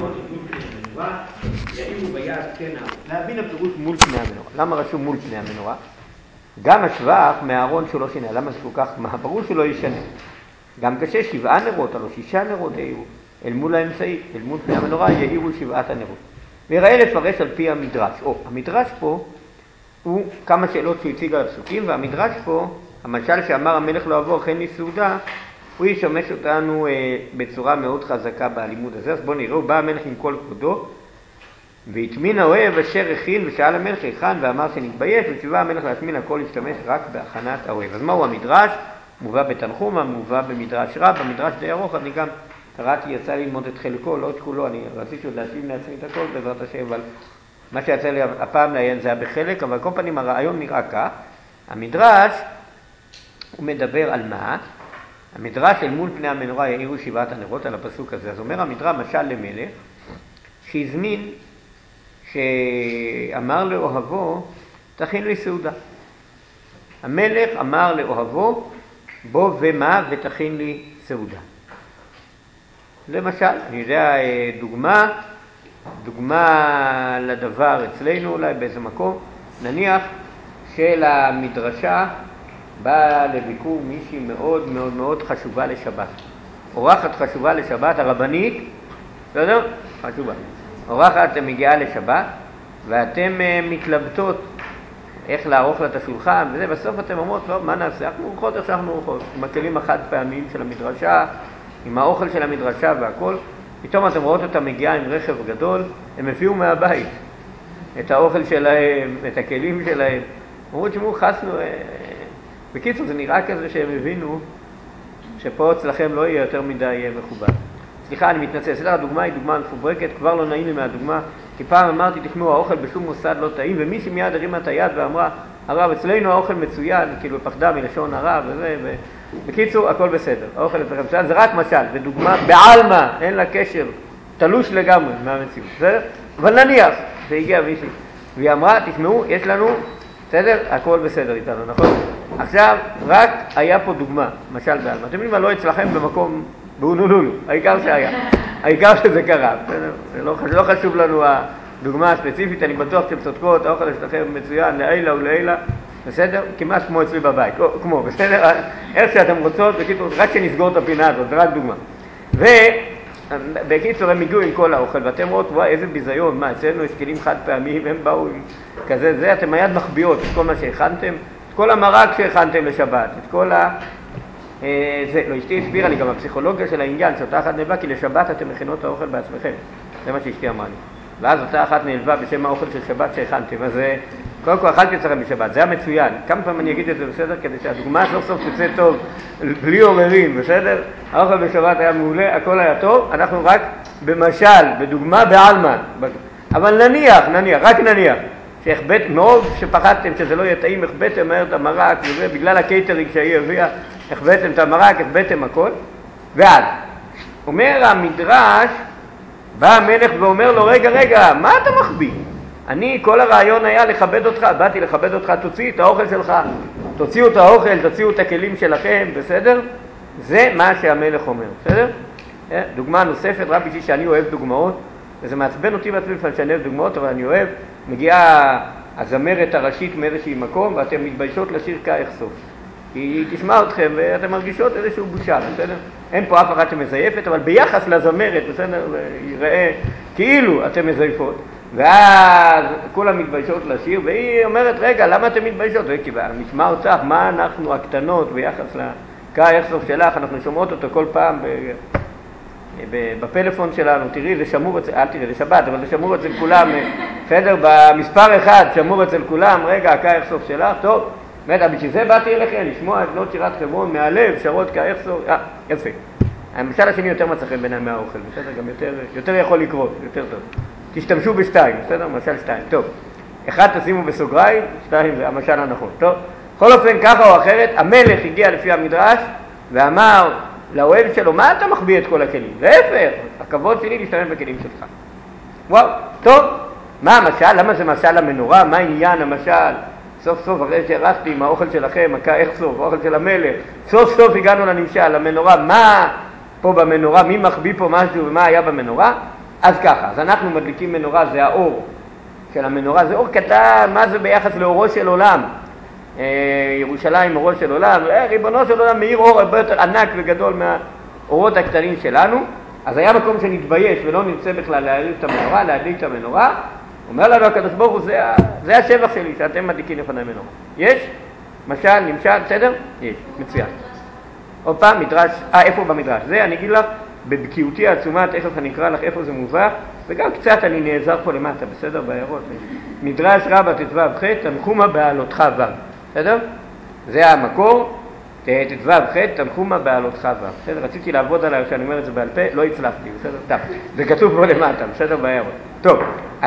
לראות את מול פני המנורה, יאירו ביד כן הארון. להבין הפירוש מול פני המנורה. למה רשום מול פני המנורה? גם השבח מהארון שהוא לא שינה. למה זה כל כך? ברור שלא ישנה. גם קשה 7 נרות, הלוא 6 נרות יאירו. אל מול האמצעי, אל מול פני המנורה יאירו 7 הנרות. ויראה לפרש על פי המדרש. המדרש פה הוא כמה שאלות שהוא הציג על הפסוקים, והמדרש פה, המשל שאמר המלך לא אבוא אכן לי סעודה, הוא ישמש אותנו בצורה מאוד חזקה בלימוד הזה. אז בואו נראה, בא המלך עם כל כבודו, והטמין האוהב אשר הכין ושאל המלך היכן ואמר שנתבייש, וציווה המלך להטמין הכל להשתמש רק בהכנת האוהב. אז מהו המדרש? מובא בתנחומא, מובא במדרש רב, במדרש די ארוך, אני גם קראתי, יצא לי ללמוד את חלקו, לא את כולו, אני רציתי עוד להשלים לעצמי את הכל בעזרת השם, אבל מה שיצא לי הפעם לעיין זה היה בחלק, אבל כל פנים הרעיון נראה כך. המדרש הוא מדבר על מה? המדרש אל מול פני המנורה יאירו 7 הנרות על הפסוק הזה. אז אומר המדרש משל למלך שהזמין, שאמר לאוהבו תכין לי סעודה. המלך אמר לאוהבו בוא ומה ותכין לי סעודה. למשל, אני יודע דוגמה לדבר אצלנו אולי באיזה מקום, נניח שלמדרשה באה לביקור מישהי מאוד מאוד מאוד חשובה לשבת. אורחת חשובה לשבת, הרבנית, בסדר? חשובה. אורחת מגיעה לשבת, ואתם מתלבטות איך לערוך לה את השולחן, וזה, בסוף אתם אומרות, לא, מה נעשה? אנחנו אורחות איך שאנחנו אורחות, עם הכלים החד פעמים של המדרשה, עם האוכל של המדרשה והכל. פתאום אתם רואות אותה מגיעה עם רכב גדול, הם הביאו מהבית את האוכל שלהם, את הכלים שלהם. אמרו, תשמעו, חסנו. בקיצור, זה נראה כזה שהם הבינו שפה אצלכם לא יהיה יותר מדי מכובד. סליחה, אני מתנצל. סליחה, הדוגמה היא דוגמה מפוברקת, כבר לא נעים לי מהדוגמה, כי פעם אמרתי, תשמעו, האוכל בשום מוסד לא טעים, ומישהי מיד הרימה את היד ואמרה, הרב, אצלנו האוכל מצוין, כאילו פחדה מלשון הרב וזה, בקיצור, הכל בסדר. האוכל אצלכם מצוין, זה רק משל, ודוגמה בעלמה, אין לה קשר, תלוש לגמרי מהמציאות, בסדר? אבל נניח, שהגיע מישהי, והיא אמרה, תשמעו, יש לנו, בסדר? הכל בסדר איתנו, נכון? עכשיו, רק היה פה דוגמה, משל בעלמה. אתם יודעים מה, לא אצלכם במקום באונולולו, העיקר שהיה. העיקר שזה קרה, בסדר? לא חשוב לנו הדוגמה הספציפית, אני בטוח שאתם צודקות, האוכל שלכם מצוין לעילה ולעילה, בסדר? כמעט כמו אצלי בבית, כמו, בסדר? איך שאתם רוצות, בקיצור, רק שנסגור את הפינה הזאת, זה רק דוגמה. ובקיצור, הם הגיעו עם כל האוכל, ואתם רואות, וואי, איזה ביזיון, מה, אצלנו יש כלים חד פעמים, הם באו עם כזה, זה, אתם מיד מחביאות את כל מה שהכנתם, את כל המרק שהכנתם לשבת, את כל זה, לא, אשתי הסבירה לי גם הפסיכולוגיה של העניין, שאותה אחת נלווה, כי לשבת אתם מכינות את האוכל בעצמכם. זה מה שאשתי אמרה לי. ואז אותה אחת נלווה בשם האוכל של שבת שהכנתם. אז קודם כל אכלתי אצלכם בשבת, זה היה מצוין. כמה פעמים אני אגיד את זה, בסדר? כדי שהדוגמה סוף סוף תצא טוב, בלי עוררין, בסדר? האוכל בשבת היה מעולה, הכל היה טוב, אנחנו רק במשל, בדוגמה בעלמא. אבל נניח, רק נניח, שהחבט, מאוד שפחדתם שזה לא יהיה טעים, החבטתם מהר את המרק, בגלל הקייטרינג שהיא הביאה, החבטתם את המרק, החבטתם הכל, ואז, אומר המדרש, בא המלך ואומר לו, רגע, מה אתה מחביא? כל הרעיון היה לכבד אותך, באתי לכבד אותך, תוציא את האוכל שלך, תוציאו את האוכל, תוציאו את הכלים שלכם, בסדר? זה מה שהמלך אומר, בסדר? דוגמה נוספת, רק בשביל שאני אוהב דוגמאות, וזה מעצבן אותי בעצמי לפעמים שאני אוהב דוגמאות, אבל אני אוהב, מגיעה הזמרת הראשית מאיזשהי מקום, ואתם מתביישות לשיר כאיך סוף. היא תשמע אתכם ואתם מרגישות איזשהו בושה, בסדר? אין פה אף אחד שמזייפת, אבל ביחס לזמרת, בסדר? ייראה כאילו אתם מזייפות. ואז כולם מתביישות לשיר, והיא אומרת, רגע, למה אתם מתביישות? כי נשמע אותך, מה אנחנו הקטנות ביחס לכאיך סוף שלך, אנחנו שומעות אותו כל פעם בפלאפון שלנו, תראי, זה שמור אצל, אל תראי, זה שבת, אבל זה שמור אצל כולם, בסדר? במספר אחד שמור אצל כולם, רגע, כאיך סוף שלך, טוב. בשביל זה באתי אליכם, לשמוע את בנות שירת חברון מהלב, שרות כאיך סוף, יפה. המשל השני יותר מצא חן בעיניי מהאוכל, בסדר? גם יותר יכול לקרות, יותר טוב. תשתמשו בשתיים, בסדר? משל שתיים, טוב. אחד תשימו בסוגריים, שתיים זה המשל הנכון, טוב? בכל אופן, ככה או אחרת, המלך הגיע לפי המדרש ואמר לאוהב שלו, מה אתה מחביא את כל הכלים? להפך, הכבוד שלי להשתמש בכלים שלך. וואו, טוב, מה המשל? למה זה משל המנורה? מה עניין המשל? סוף סוף, אחרי שהרחתי עם האוכל שלכם, איך סוף, האוכל של המלך, סוף סוף הגענו לנמשל, למנורה, מה פה במנורה, מי מחביא פה משהו ומה היה במנורה? אז ככה, אז אנחנו מדליקים מנורה, זה האור של המנורה, זה אור קטן, מה זה ביחס לאורו של עולם? ירושלים אורו של עולם, ריבונו של עולם מאיר אור הרבה יותר ענק וגדול מהאורות הקטנים שלנו, אז היה מקום שנתבייש ולא נרצה בכלל להאריך את המנורה, להדליק את המנורה, אומר לנו הקדוש ברוך הוא, זה השבח שלי שאתם מדליקים לפני מנורה. יש? משל, נמשל, בסדר? יש, מצוין. עוד פעם, מדרש, איפה במדרש? זה אני אגיד לך, בבקיאותי העצומה, תכף אני אקרא לך איפה זה מובא, וגם קצת אני נעזר פה למטה, בסדר? בהערות. מדרש רבה ט"ו ח' תנחומה בעלותך ו', בסדר? זה המקור, ט"ו ח' תנחומה בעלותך ו', בסדר? רציתי לעבוד עליי כשאני אומר את זה בעל פה, לא הצלחתי, בסדר? טוב, זה כתוב פה למטה, בסדר? בהערות. טוב, אז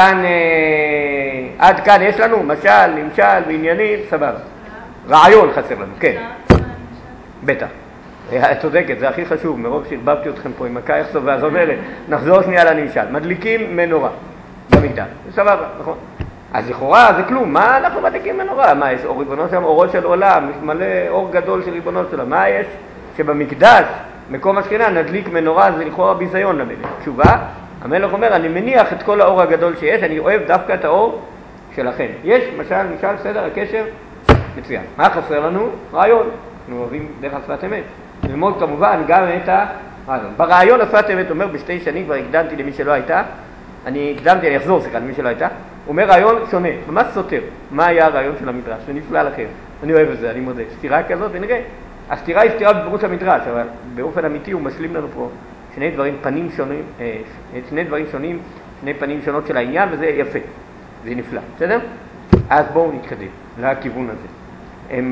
עד כאן יש לנו משל, נמשל ועניינים, סבבה. רעיון חסר לנו, כן. בטח. את צודקת, זה הכי חשוב, מרוב שהרבבתי אתכם פה עם הקייחסו והזומרת, נחזור שנייה לנמשל. מדליקים מנורה במגדל, זה סבבה, נכון? אז לכאורה זה כלום, מה אנחנו מדליקים מנורה? מה יש? אור ריבונו שם, אורו של עולם, יש מלא אור גדול של ריבונו שלו, מה יש? שבמקדש, מקום השכינה, נדליק מנורה, זה לכאורה ביזיון למלך. תשובה, המלך אומר, אני מניח את כל האור הגדול שיש, אני אוהב דווקא את האור שלכם. יש, משל, סדר, הקשר, מצוין. מה חסר לנו? רעיון. אנחנו אוהבים דרך השפת אמת. ללמוד כמובן גם את הרעיון. ברעיון השפת אמת אומר בשתי שנים, כבר הקדמתי למי שלא הייתה, אני אחזור סליחה למי שלא הייתה, הוא אומר רעיון שונה, ממש סותר. מה היה הרעיון של המדרש? זה נפלא לכם. אני אוהב את זה, אני מודה. סתירה כזאת, ונראה. הסתירה היא סתירה בפירוש המדרש, אבל באופן אמיתי הוא משלים לנו פה שני דברים שונים, שני פנים שונות של העניין, וזה יפה. זה נפלא, בסדר? אז בואו נתקדם לכיוון הזה. הם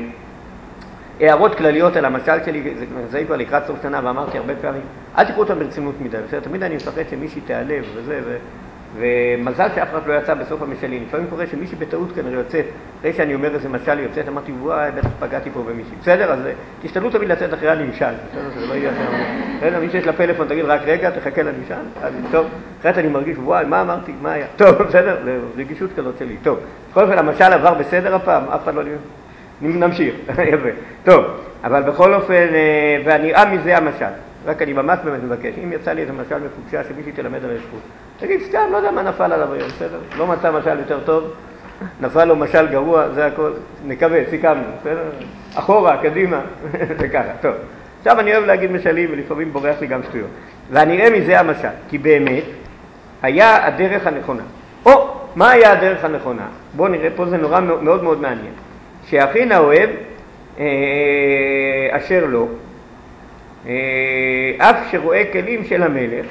הערות כלליות על המשל שלי, זה כבר לקראת סוף שנה, ואמרתי הרבה פעמים, אל תקראו אותם ברצינות מדי, בסדר? תמיד אני מפחד שמישהי תיעלב וזה, ומזל שאף אחד לא יצא בסוף המשלים. לפעמים קורה שמישהי בטעות כנראה יוצאת, אחרי שאני אומר איזה משל יוצאת, אמרתי, וואי, בטח פגעתי פה במישהי. בסדר? אז תשתדלו תמיד לצאת אחרי הנמשל, בסדר? זה לא יהיה אחרי. מי שיש לה פלאפון, תגיד רק רגע, תחכה לנמשל. אז טוב, אחרת אני מרגיש, וואי, מה אמרתי? מה היה? טוב, בסדר? זה רגישות כזאת שלי. טוב. בכל אופן, המשל עבר בסדר הפעם, אף אחד לא נמשיך. יפה. טוב, אבל בכל אופן, והנראה מזה המשל. רק אני ממש באמת מבקש, אם יצא לי איזה משל מפוגשה שמישהי תלמד על הזכות, תגיד סתם, לא יודע מה נפל עליו היום, בסדר? לא מצא משל יותר טוב, נפל לו משל גרוע, זה הכל, נקווה, סיכמנו, בסדר? אחורה, קדימה, וככה, טוב. עכשיו אני אוהב להגיד משלים ולפעמים בורח לי גם שטויות. והנראה מזה המשל, כי באמת היה הדרך הנכונה. מה היה הדרך הנכונה? בואו נראה, פה זה נורא מאוד מאוד מעניין. שהכין האוהב אשר לא, אף שרואה כלים של המלך,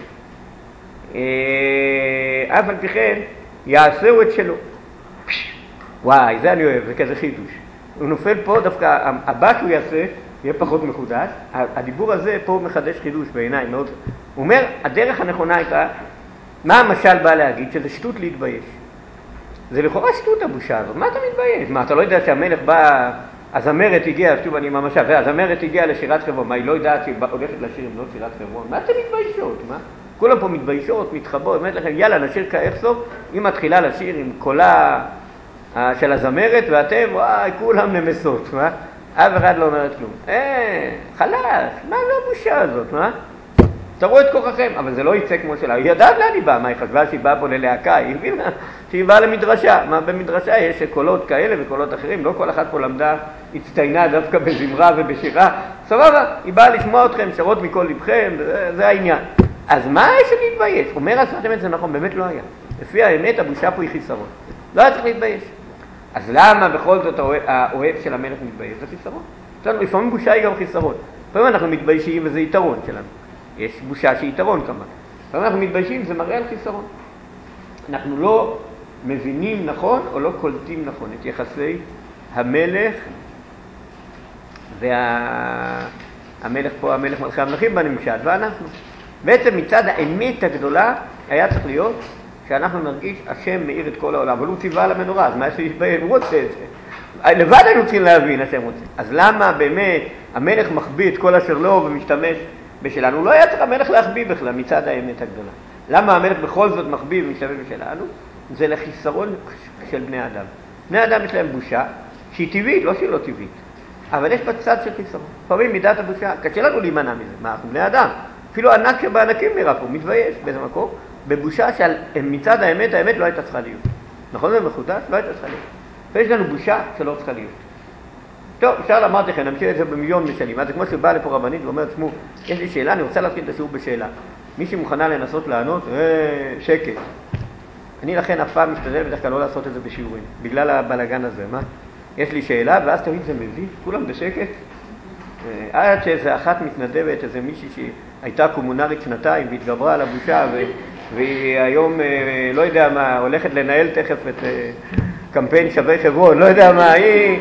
אף על פי כן יעשהו את שלו. וואי, זה אני אוהב, זה כזה חידוש. הוא נופל פה, דווקא הבא שהוא יעשה יהיה פחות מחודש. הדיבור הזה פה מחדש חידוש בעיניי מאוד. הוא אומר, הדרך הנכונה הייתה, מה המשל בא להגיד? שזה שטות להתבייש. זה לכאורה שטות הבושה הזאת, מה אתה מתבייש? מה, אתה לא יודע שהמלך בא, הזמרת הגיעה, שוב אני ממש, הזמרת הגיעה לשירת חברון, מה, היא לא יודעת שהיא הולכת לשיר עם לא שירת חברון? מה אתם מתביישות, מה? כולם פה מתביישות, מתחבות, אומרת לכם, יאללה, נשיר כאפסוף, היא מתחילה לשיר עם קולה של הזמרת, ואתם, וואי, כולם נמסות, מה? אף אחד לא אומרת כלום. חלש, מה זה הבושה הזאת, מה? תראו את כוחכם, אבל זה לא יצא כמו שלה. היא ידעת לאן היא באה, מה היא חשבה שהיא באה פה ללהקה, היא הבינה שהיא באה למדרשה. מה במדרשה יש קולות כאלה וקולות אחרים, לא כל אחת פה למדה, הצטיינה דווקא בזמרה ובשירה. סבבה, היא באה לשמוע אתכם, שרות מכל לבכם, זה העניין. אז מה יש להתבייש? אומר השפת אמת זה נכון, באמת לא היה. לפי האמת הבושה פה היא חיסרון. לא היה צריך להתבייש. אז למה בכל זאת האוהב של המלך מתבייש? זה חיסרון. לפעמים בושה היא גם חיסרון. לפעמים אנחנו מתביישים וזה יתרון שלנו. יש בושה שהיא יתרון כמה. לפעמים אנחנו מתביישים, זה מראה על חיסרון. אנחנו לא מבינים נכון או לא קולטים נכון את יחסי המלך המלך פה, המלך מלכי המלכים בנמשל, ואנחנו. בעצם מצד האמת הגדולה היה צריך להיות שאנחנו נרגיש השם מאיר את כל העולם, אבל הוא ציווה על המנורה, אז מה שיתבייש? הוא רוצה את זה. לבד היינו צריכים להבין, השם רוצה. אז למה באמת המלך מחביא את כל אשר לו ומשתמש בשלנו? הוא לא היה צריך המלך להחביא בכלל מצד האמת הגדולה. למה המלך בכל זאת מחביא ומשתמש בשלנו? זה לחיסרון של בני אדם. בני אדם יש להם בושה שהיא טבעית, לא שהיא לא טבעית. אבל יש בה צד של חיסרון. פעמים מידת הבושה, קשה לנו להימנע מזה. מה, אנחנו בני אדם. אפילו ענק שבענקים נראה פה, מתבייש באיזה מקום, בבושה שמצד האמת, האמת לא הייתה צריכה להיות. נכון זה מחודש? לא הייתה צריכה להיות. ויש לנו בושה שלא צריכה להיות. טוב, אפשר לומר לכם, נמשיך את זה במיליון משנים. אז זה כמו שבא לפה רבנית ואומרת, שמו, יש לי שאלה, אני רוצה להתחיל את השיעור בשאלה. מי שמוכנה לנסות לענות, שקט. אני לכן אף פעם משתדל בדרך כלל לא לעשות את זה בשיעורים, בגלל הבלגן הזה, מה? יש לי שאלה, ואז תמיד זה מביך, כולם בשקט. עד שאיזה אחת מתנדבת, איזה מישהי שהייתה קומונרית שנתיים, והתגברה על הבושה, והיא היום, לא יודע מה, הולכת לנהל תכף את קמפיין שווה חברון, לא יודע מה, היא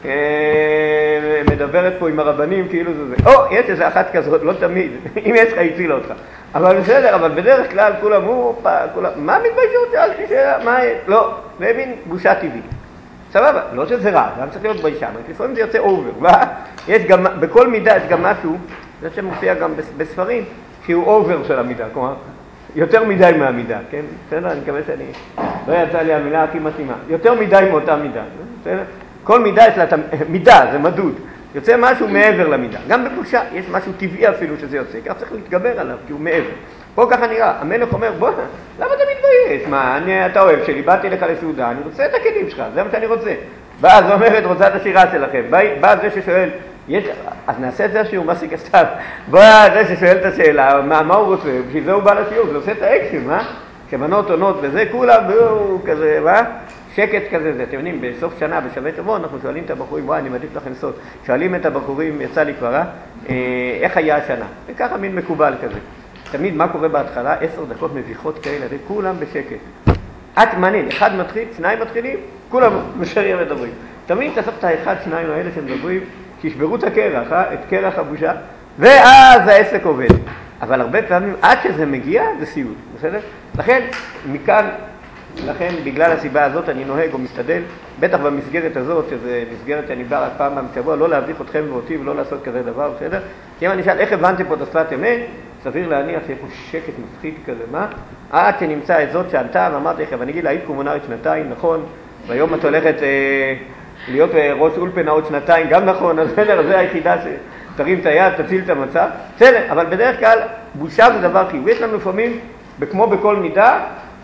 מדברת פה עם הרבנים, כאילו זה. יש איזה אחת כזאת, לא תמיד, אם יש לך, הצילה אותך. אבל בסדר, אבל בדרך כלל כולם, מה מתביישות? שאלתי שאלה, מה, לא, מבין, בושה טבעית. סבבה, לא שזה רע, גם צריך להיות ביישן, לפעמים זה יוצא אובר, יש גם, בכל מידה יש גם משהו, זה שמופיע גם בספרים, שהוא אובר של המידה, כלומר, יותר מדי מהמידה, כן? בסדר, אני מקווה שאני, לא יצא לי המילה הכי מתאימה, יותר מדי מאותה מידה, בסדר? כל מידה יש לה, מידה, זה מדוד, יוצא משהו מעבר למידה, גם בבושה יש משהו טבעי אפילו שזה יוצא, כי צריך להתגבר עליו, כי הוא מעבר. פה ככה נראה, המלך אומר, בוא, למה אתה מתבייש? מה, אתה אוהב שלי, באתי לך לסעודה, אני רוצה את הכלים שלך, זה מה שאני רוצה. באה, זו אומרת, רוצה את השירה שלכם. בא זה ששואל, אז נעשה את זה השיעור, מה סיקסתיו? בא זה ששואל את השאלה, מה הוא רוצה? בשביל זה הוא בא לשיעור, זה עושה את האקשן, מה? שבנות עונות וזה, כולם, והוא כזה, מה? שקט כזה, זה, אתם יודעים, בסוף שנה, בשווה שבוע, אנחנו שואלים את הבחורים, וואי, אני מעדיף לכם סוד, שואלים את הבחורים, יצא לי כבר, איך היה השנה? וככה מין מקובל כזה. תמיד מה קורה בהתחלה? 10 דקות מביכות כאלה, כולם בשקט. את מעניין, אחד מתחיל, שניים מתחילים, כולם משרים מדברים. תמיד תעשו את האחד, שניים האלה שמדברים, שישברו את הקרח, את קרח הבושה, ואז העסק עובד. אבל הרבה פעמים, עד שזה מגיע, זה סיוט, בסדר? לכן, מכאן, בגלל הסיבה הזאת, אני נוהג או משתדל, בטח במסגרת הזאת, שזו מסגרת שאני בא רק פעם בשבוע, לא להביך אתכם ואותי ולא לעשות כזה דבר, בסדר? כי אם אני אשאל, איך הבנתם פה את השפת אמת? סביר להניח שיש פה שקט מפחיד כזה, מה? עד שנמצא את זאת שעלתה, ואמרתי לכם, ואני אגיד לה, היית קומונרית שנתיים, נכון? והיום את הולכת להיות ראש אולפנה עוד שנתיים, גם נכון, אז בסדר, זה היחידה שתרים את היד, תציל את המצב. בסדר, אבל בדרך כלל, בושה זה דבר חיובי. יש לנו לפעמים, כמו בכל מידה,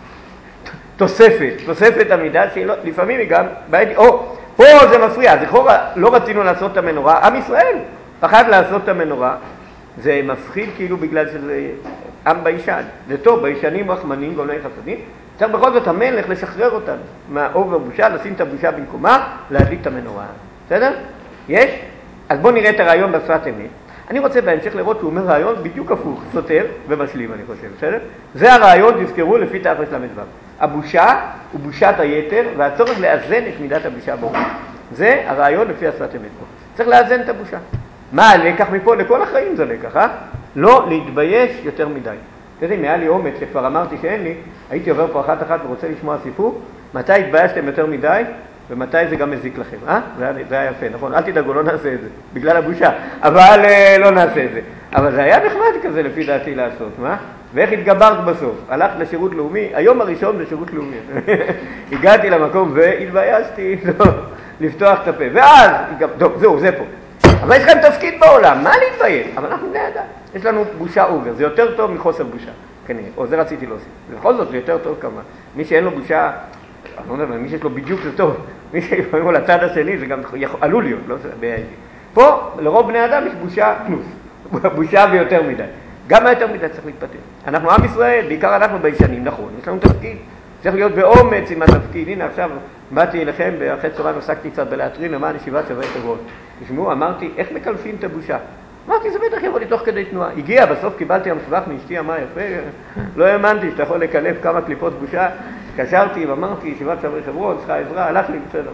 תוספת המידה, שלפעמים היא גם בעייתית. פה זה מפריע, אז לכאורה לא רצינו לעשות את המנורה, עם ישראל פחד לעשות את המנורה, זה מפחיד כאילו בגלל שזה עם ביישן. זה טוב, ביישנים רחמנים, גאוני חסדים. צריך בכל זאת המלך לשחרר אותנו מהאובר בושה, לשים את הבושה במקומה, להדליק את המנורה. בסדר? יש? אז בואו נראה את הרעיון בשפת אמת. אני רוצה בהמשך לראות שהוא אומר רעיון בדיוק הפוך, סותר ומשלים, אני חושב. בסדר? זה הרעיון, תזכרו, לפי תאפס למדבר. הבושה הוא בושת היתר, והצורך לאזן את מידת הבושה בו. זה הרעיון לפי השפת אמת פה. צריך לאזן את הבושה. מה הלקח מפה? לכל החיים זה לקח, לא להתבייש יותר מדי. אתם יודעים, היה לי אומץ שכבר אמרתי שאין לי, הייתי עובר פה אחת ורוצה לשמוע סיפור, מתי התביישתם יותר מדי, ומתי זה גם מזיק לכם, זה היה יפה, נכון? אל תדאגו, לא נעשה את זה, בגלל הבושה, אבל לא נעשה את זה. אבל זה היה נחמד כזה לפי דעתי לעשות, מה? ואיך התגברת בסוף? הלכת לשירות לאומי, היום הראשון זה שירות לאומי. הגעתי למקום והתביישתי לפתוח את הפה, ואז, טוב, זהו, זה פה. אבל יש לכם תפקיד בעולם, מה להתבייש? אבל אנחנו בני אדם, יש לנו בושה אובר, זה יותר טוב מחוסר בושה, כנראה, או זה רציתי להוסיף. בכל זאת זה יותר טוב כמה. מי שאין לו בושה, אני לא יודע, מי שיש לו בדיוק זה טוב, מי שיפעמים לו לצד השני זה גם עלול להיות, לא בעייתי. פה לרוב בני אדם יש בושה פלוס, בושה ויותר מדי. גם היותר מדי צריך להתפטר. אנחנו עם ישראל, בעיקר אנחנו ביישנים, נכון, יש לנו תפקיד. צריך להיות באומץ עם התפקיד. הנה עכשיו באתי אליכם, ואחרי צהריים עסקתי קצת בלהטרין למען ישיבת שווה חברון. תשמעו, אמרתי, איך מקלפים את הבושה? אמרתי, זה בטח יבוא לי תוך כדי תנועה. הגיע, בסוף קיבלתי המסבך מאשתי, מה יפה, לא האמנתי שאתה יכול לקלף כמה קליפות בושה. קשרתי ואמרתי, ישיבת שווה חברון, צריכה עזרה, הלך לי בסדר.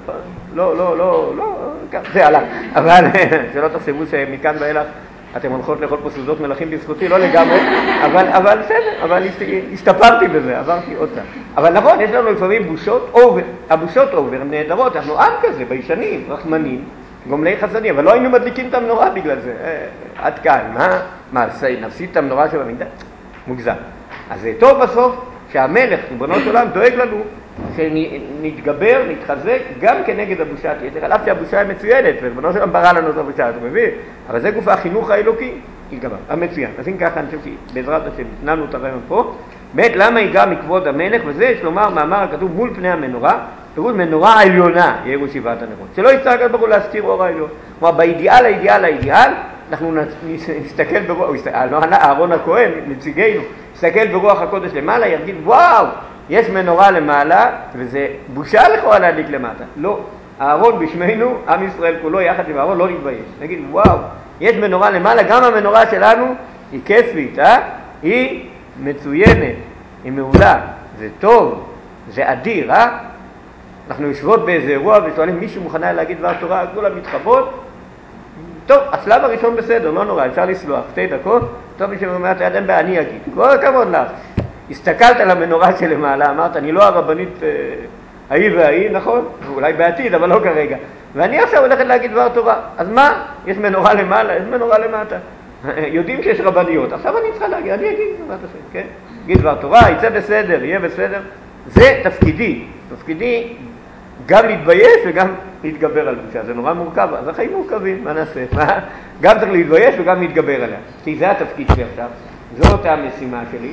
לא, זה הלך. אבל שלא תחשבו שמכאן ואילך אתם הולכות לאכול פה סעודות מלכים בזכותי, לא לגמרי, אבל בסדר, אבל השתפרתי בזה, עברתי אותה. אבל נכון, יש לנו לפעמים בושות אובר, הבושות אובר הן נהדרות, אנחנו עם כזה, ביישנים, רחמנים, גומלי חסדים, אבל לא היינו מדליקים את המנורה בגלל זה, עד כאן, מה, נפסיד את המנורה שבמידה? מוגזם. אז זה טוב בסוף שהמלך, ריבונו של עולם, דואג לנו שנתגבר, נתחזק, גם כנגד הבושה. על אף שהבושה היא מצוינת, וריבונו של עולם ברא לנו את הבושה, אתה מבין? אבל זה גוף החינוך האלוקי. התגבר. מצוין. אז אם ככה אני חושב שבעזרת השם נתנו את הרעיון פה. באמת, למה ייגע מכבוד המלך? וזה יש לומר מאמר הכתוב מול פני המנורה, פירוש מנורה עליונה יאירו שבעת הנרות. שלא יצטרך הקדוש ברוך הוא להסתיר אור העליון. כלומר, באידיאל, אנחנו נסתכל ברוח, אהרון הכהן, נציגנו, נסתכל ברוח הקודש למעלה, ירגיל, וואו, יש מנורה למעלה, וזה בושה לכאורה להדליק למטה. לא, אהרון בשמנו, עם ישראל כולו יחד עם אהרון, לא נתבייש. נגיד, וואו, יש מנורה למעלה, גם המנורה שלנו היא כיפית, היא מצוינת, היא מעולה, זה טוב, זה אדיר, אנחנו יושבות באיזה אירוע ושואלים מישהו מוכנה להגיד דבר תורה, כולם מתחבות, טוב, השלב הראשון בסדר, לא נורא, אפשר לסלוח, 2 דקות, טוב מי שאומר את הידן אני אגיד, כל הכבוד לך, הסתכלת על המנורה שלמעלה, אמרת, אני לא הרבנית ההיא וההיא, נכון? אולי בעתיד, אבל לא כרגע, ואני עכשיו הולכת להגיד דבר תורה, אז מה? יש מנורה למעלה, יש מנורה למטה, יודעים שיש רבניות, עכשיו אני צריכה להגיד, אני אגיד דבר תורה, כן? אגיד דבר תורה, יצא בסדר, יהיה בסדר, זה תפקידי גם להתבייש וגם להתגבר על בושה, זה נורא מורכב, אז החיים מורכבים, מה נעשה? גם צריך להתבייש וגם להתגבר עליה, כי זה התפקיד שלי עכשיו, זאת המשימה שלי.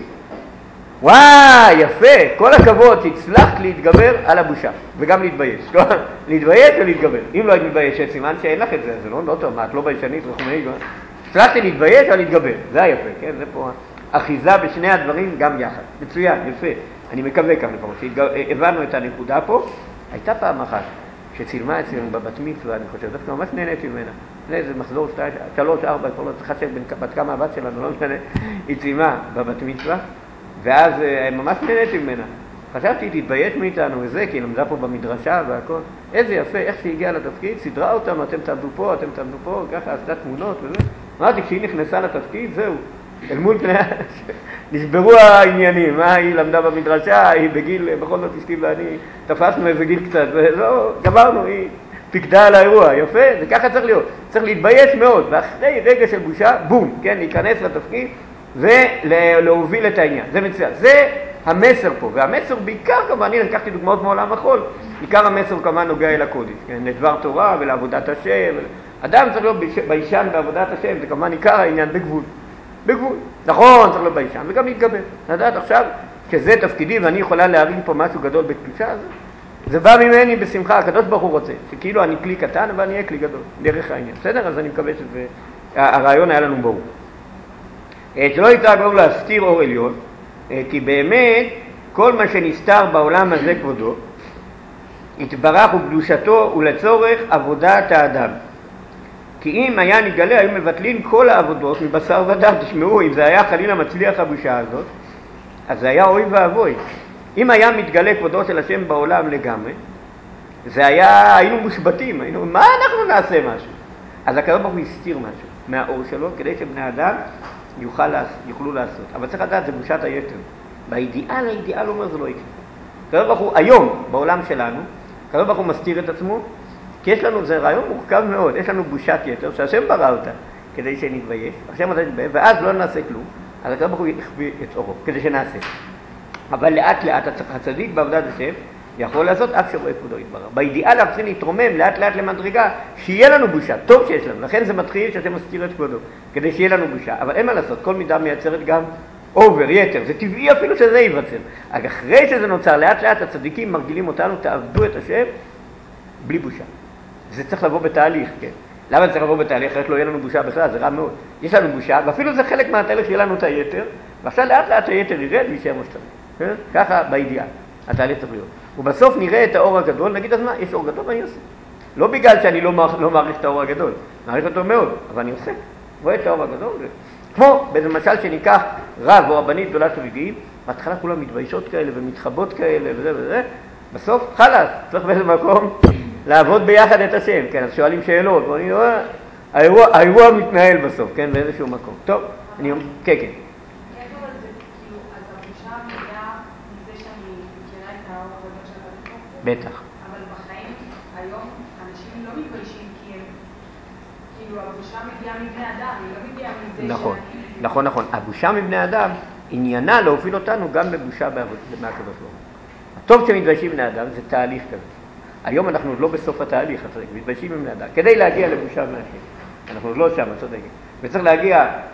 וואי, יפה, כל הכבוד, שהצלחת להתגבר על הבושה, וגם להתבייש, להתבייש ולהתגבר. אם לא היית מתביישת, סימן שאין לך את זה, זה לא טוב, מה, את לא ביישנית, הצלחתי להתבייש או להתגבר, זה היפה, כן, זה פה אחיזה בשני הדברים גם יחד, מצוין, יפה, אני מקווה כאן לפחות, שהבנו את הנקודה פה. הייתה פעם אחת שצילמה אצלנו בבת מצווה, אני חושב, דווקא ממש נהניתי ממנה. לפני איזה מחזור 3, 4, כבר לא צריכה בת כמה הבת שלנו, לא משנה, היא צילמה בבת מצווה, ואז ממש נהניתי ממנה. חשבתי, תתבייש מאיתנו וזה, כי היא למדה פה במדרשה והכל. איזה יפה, איך שהיא הגיעה לתפקיד, סדרה אותנו, אתם תעמדו פה, ככה עשתה תמונות וזה. אמרתי, כשהיא נכנסה לתפקיד, זהו. אל מול פני, נשברו העניינים, היא למדה במדרשה, היא בגיל, בכל זאת אשתי ואני תפסנו איזה גיל קצת, ולא, גמרנו, היא פיקדה על האירוע, יפה, וככה צריך להיות, צריך להתבייש מאוד, ואחרי רגע של בושה, בום, כן, להיכנס לתפקיד ולהוביל את העניין, זה מצוין, זה המסר פה, והמסר בעיקר כמובן, אני לקחתי דוגמאות מעולם החול, בעיקר המסר כמובן נוגע אל הקודש, כן, לדבר תורה ולעבודת השם, אדם צריך להיות ביישן בעבודת השם, זה כמובן עיקר העניין בגבול. נכון, צריך להיות ביישן, וגם להתגבר. לדעת עכשיו שזה תפקידי ואני יכולה להרים פה משהו גדול בקדושה, זה בא ממני בשמחה, הקדוש ברוך הוא רוצה, שכאילו אני כלי קטן אבל אני אהיה כלי גדול, דרך העניין. בסדר? אז אני מקווה שזה, הרעיון היה לנו ברור. שלא יתרגלו להסתיר אור עליון, כי באמת כל מה שנסתר בעולם הזה כבודו, יתברך וקדושתו ולצורך עבודת האדם. כי אם היה נגלה, היו מבטלים כל העבודות מבשר ודם. תשמעו, אם זה היה חלילה מצליח הבושה הזאת, אז זה היה אוי ואבוי. אם היה מתגלה כבודו של השם בעולם לגמרי, זה היה, היינו מושבתים, מה אנחנו נעשה משהו? אז הקדוש ברוך הוא הסתיר משהו מהאור שלו, כדי שבני אדם יוכלו לעשות. אבל צריך לדעת, זה בושת היתר. האידיאל אומר זה לא יקרה. הקדוש ברוך הוא היום, בעולם שלנו, הקדוש ברוך הוא מסתיר את עצמו, כי יש לנו, זה רעיון מורכב מאוד, יש לנו בושת יתר, שהשם ברא אותה, כדי שנתבייש, השם הזה נתבייש, ואז לא נעשה כלום, אז הקדוש ברוך הוא יכביא את אורו, כדי שנעשה. אבל לאט לאט הצדיק בעבודת השם יכול לעשות אף שרואה כבודו יתברך. באידיאל אנחנו צריכים להתרומם לאט לאט למדרגה, שיהיה לנו בושה, טוב שיש לנו, לכן זה מתחיל שהשם מסתיר את כבודו, כדי שיהיה לנו בושה, אבל אין מה לעשות, כל מידה מייצרת גם אובר, יתר, זה טבעי אפילו שזה ייווצר. אחרי שזה נוצר, לאט לאט הצדיקים מרגילים אותנו, תעבדו את השם בלי בושה. זה צריך לבוא בתהליך, כן? למה זה צריך לבוא בתהליך? אחרת לא יהיה לנו בושה בכלל, זה רע מאוד. יש לנו בושה, ואפילו זה חלק מהתהליך שיהיה לנו את היתר, ועכשיו לאט לאט היתר ירד וישאר מה שצריך. כן? ככה באידיאל, התהליך צריך להיות. ובסוף נראה את האור הגדול, נגיד אז מה, יש אור גדול ואני עושה. לא בגלל שאני לא מעריך את האור הגדול, מעריך אותו מאוד, אבל אני עושה. רואה את האור הגדול, כמו באיזה משל שניקח רב או רבנית גדולה שמגיעים, בהתחלה כולם מתביישות כאלה ומתחבות כאלה וזה וזה, בסוף חלאס, צריך באיזה מקום לעבוד ביחד את השם, כן, אז שואלים שאלות, ואני רואה, האירוע מתנהל בסוף, כן, באיזשהו מקום. טוב, אני אומר, כן, כן. אבל זה כאילו, אז הבושה מגיעה מזה שאני מכירה את האור הגדול של הקדוש ברוך הוא? בטח. אבל בחיים היום אנשים לא מתביישים כי הם, כאילו הבושה מגיעה מבני אדם, היא לא מגיעה מזה נכון, שאני... נכון. הבושה מבני אדם עניינה להוביל אותנו גם בבושה מהקדוש ברוך הוא. הטוב שמתביישים בני אדם זה תהליך כזה. היום אנחנו עוד לא בסוף התהליך, מתביישים בני אדם. כדי להגיע לבושה מהשם, אנחנו עוד לא שם, צודקת. וצריך להגיע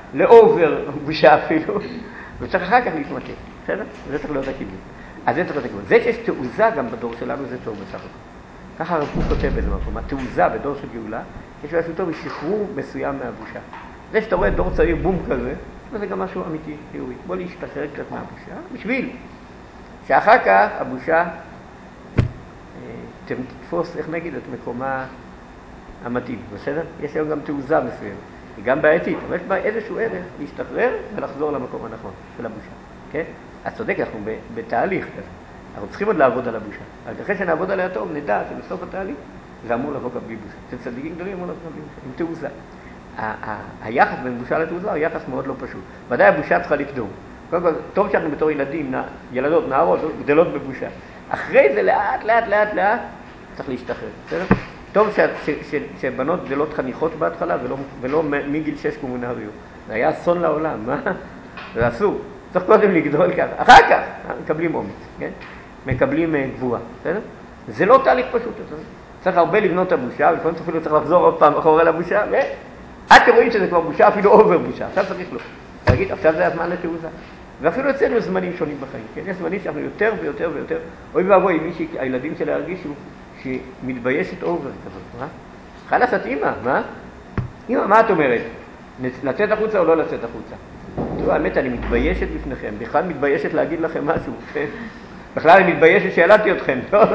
לאובר בושה אפילו, וצריך אחר כך להתמתק, בסדר? זה צריך להיות הכיוון. אז זה צריך להיות הכיוון. זה שיש תעוזה גם בדור שלנו, זה טוב בסך הכל. ככה הרב קוק כותב באיזה מקום, התעוזה בדור של גאולה, יש משהו טוב בשחרור מסוים מהבושה. זה שאתה רואה דור צעיר בום כזה, זה גם משהו אמיתי, חיובי. בוא להשתחרר קצת מהבושה, בשביל שאחר כך הבושה תתפוס, איך נגיד, את מקומה המתאים, בסדר? יש היום גם תעוזה מסוימת, היא גם בעייתית, אבל יש בה איזשהו ערך להשתחרר ולחזור למקום הנכון של הבושה, כן? אז צודק, אנחנו בתהליך כזה. אנחנו צריכים עוד לעבוד על הבושה. אבל אחרי שנעבוד עליה טוב, נדע שבסוף התהליך זה אמור לבוא גם בלי בושה. אצל צדיקים גדולים אמור לבוא גם בלי בושה, עם תעוזה. היחס בין בושה לתעוזה הוא יחס מאוד לא פשוט. ודאי הבושה צריכה לקדום. קודם כל, טוב שאנחנו בתור ילדים, ילדות, נערות, גדלות בבושה. אחרי זה לאט, לאט, לאט, לאט, צריך להשתחרר, בסדר? טוב שבנות גדלות חניכות בהתחלה ולא מגיל 6 כמו נעריות. זה היה אסון לעולם, מה? זה אסור. צריך קודם לגדול ככה. אחר כך מקבלים אומץ, כן? מקבלים גבורה, בסדר? זה לא תהליך פשוט, צריך הרבה לבנות את הבושה, ולפעמים אפילו צריך לחזור עוד פעם אחורה לבושה, ועד שרואים שזה כבר בושה, אפילו אובר בושה, עכשיו צריך לו. להגיד, עכשיו זה הזמן לתעוזה. ואפילו אצלנו יש זמנים שונים בחיים, כן? יש זמנים שאנחנו יותר ויותר ויותר, אוי ואבוי, אם הילדים שלה הרגישו שהיא מתביישת אובר כזאת, מה? חלאס את אמא, מה? אמא, מה את אומרת? לצאת החוצה או לא לצאת החוצה? תראו, האמת, אני מתביישת בפניכם, בכלל מתביישת להגיד לכם משהו, כן? בכלל אני מתביישת שילדתי אתכם, טוב?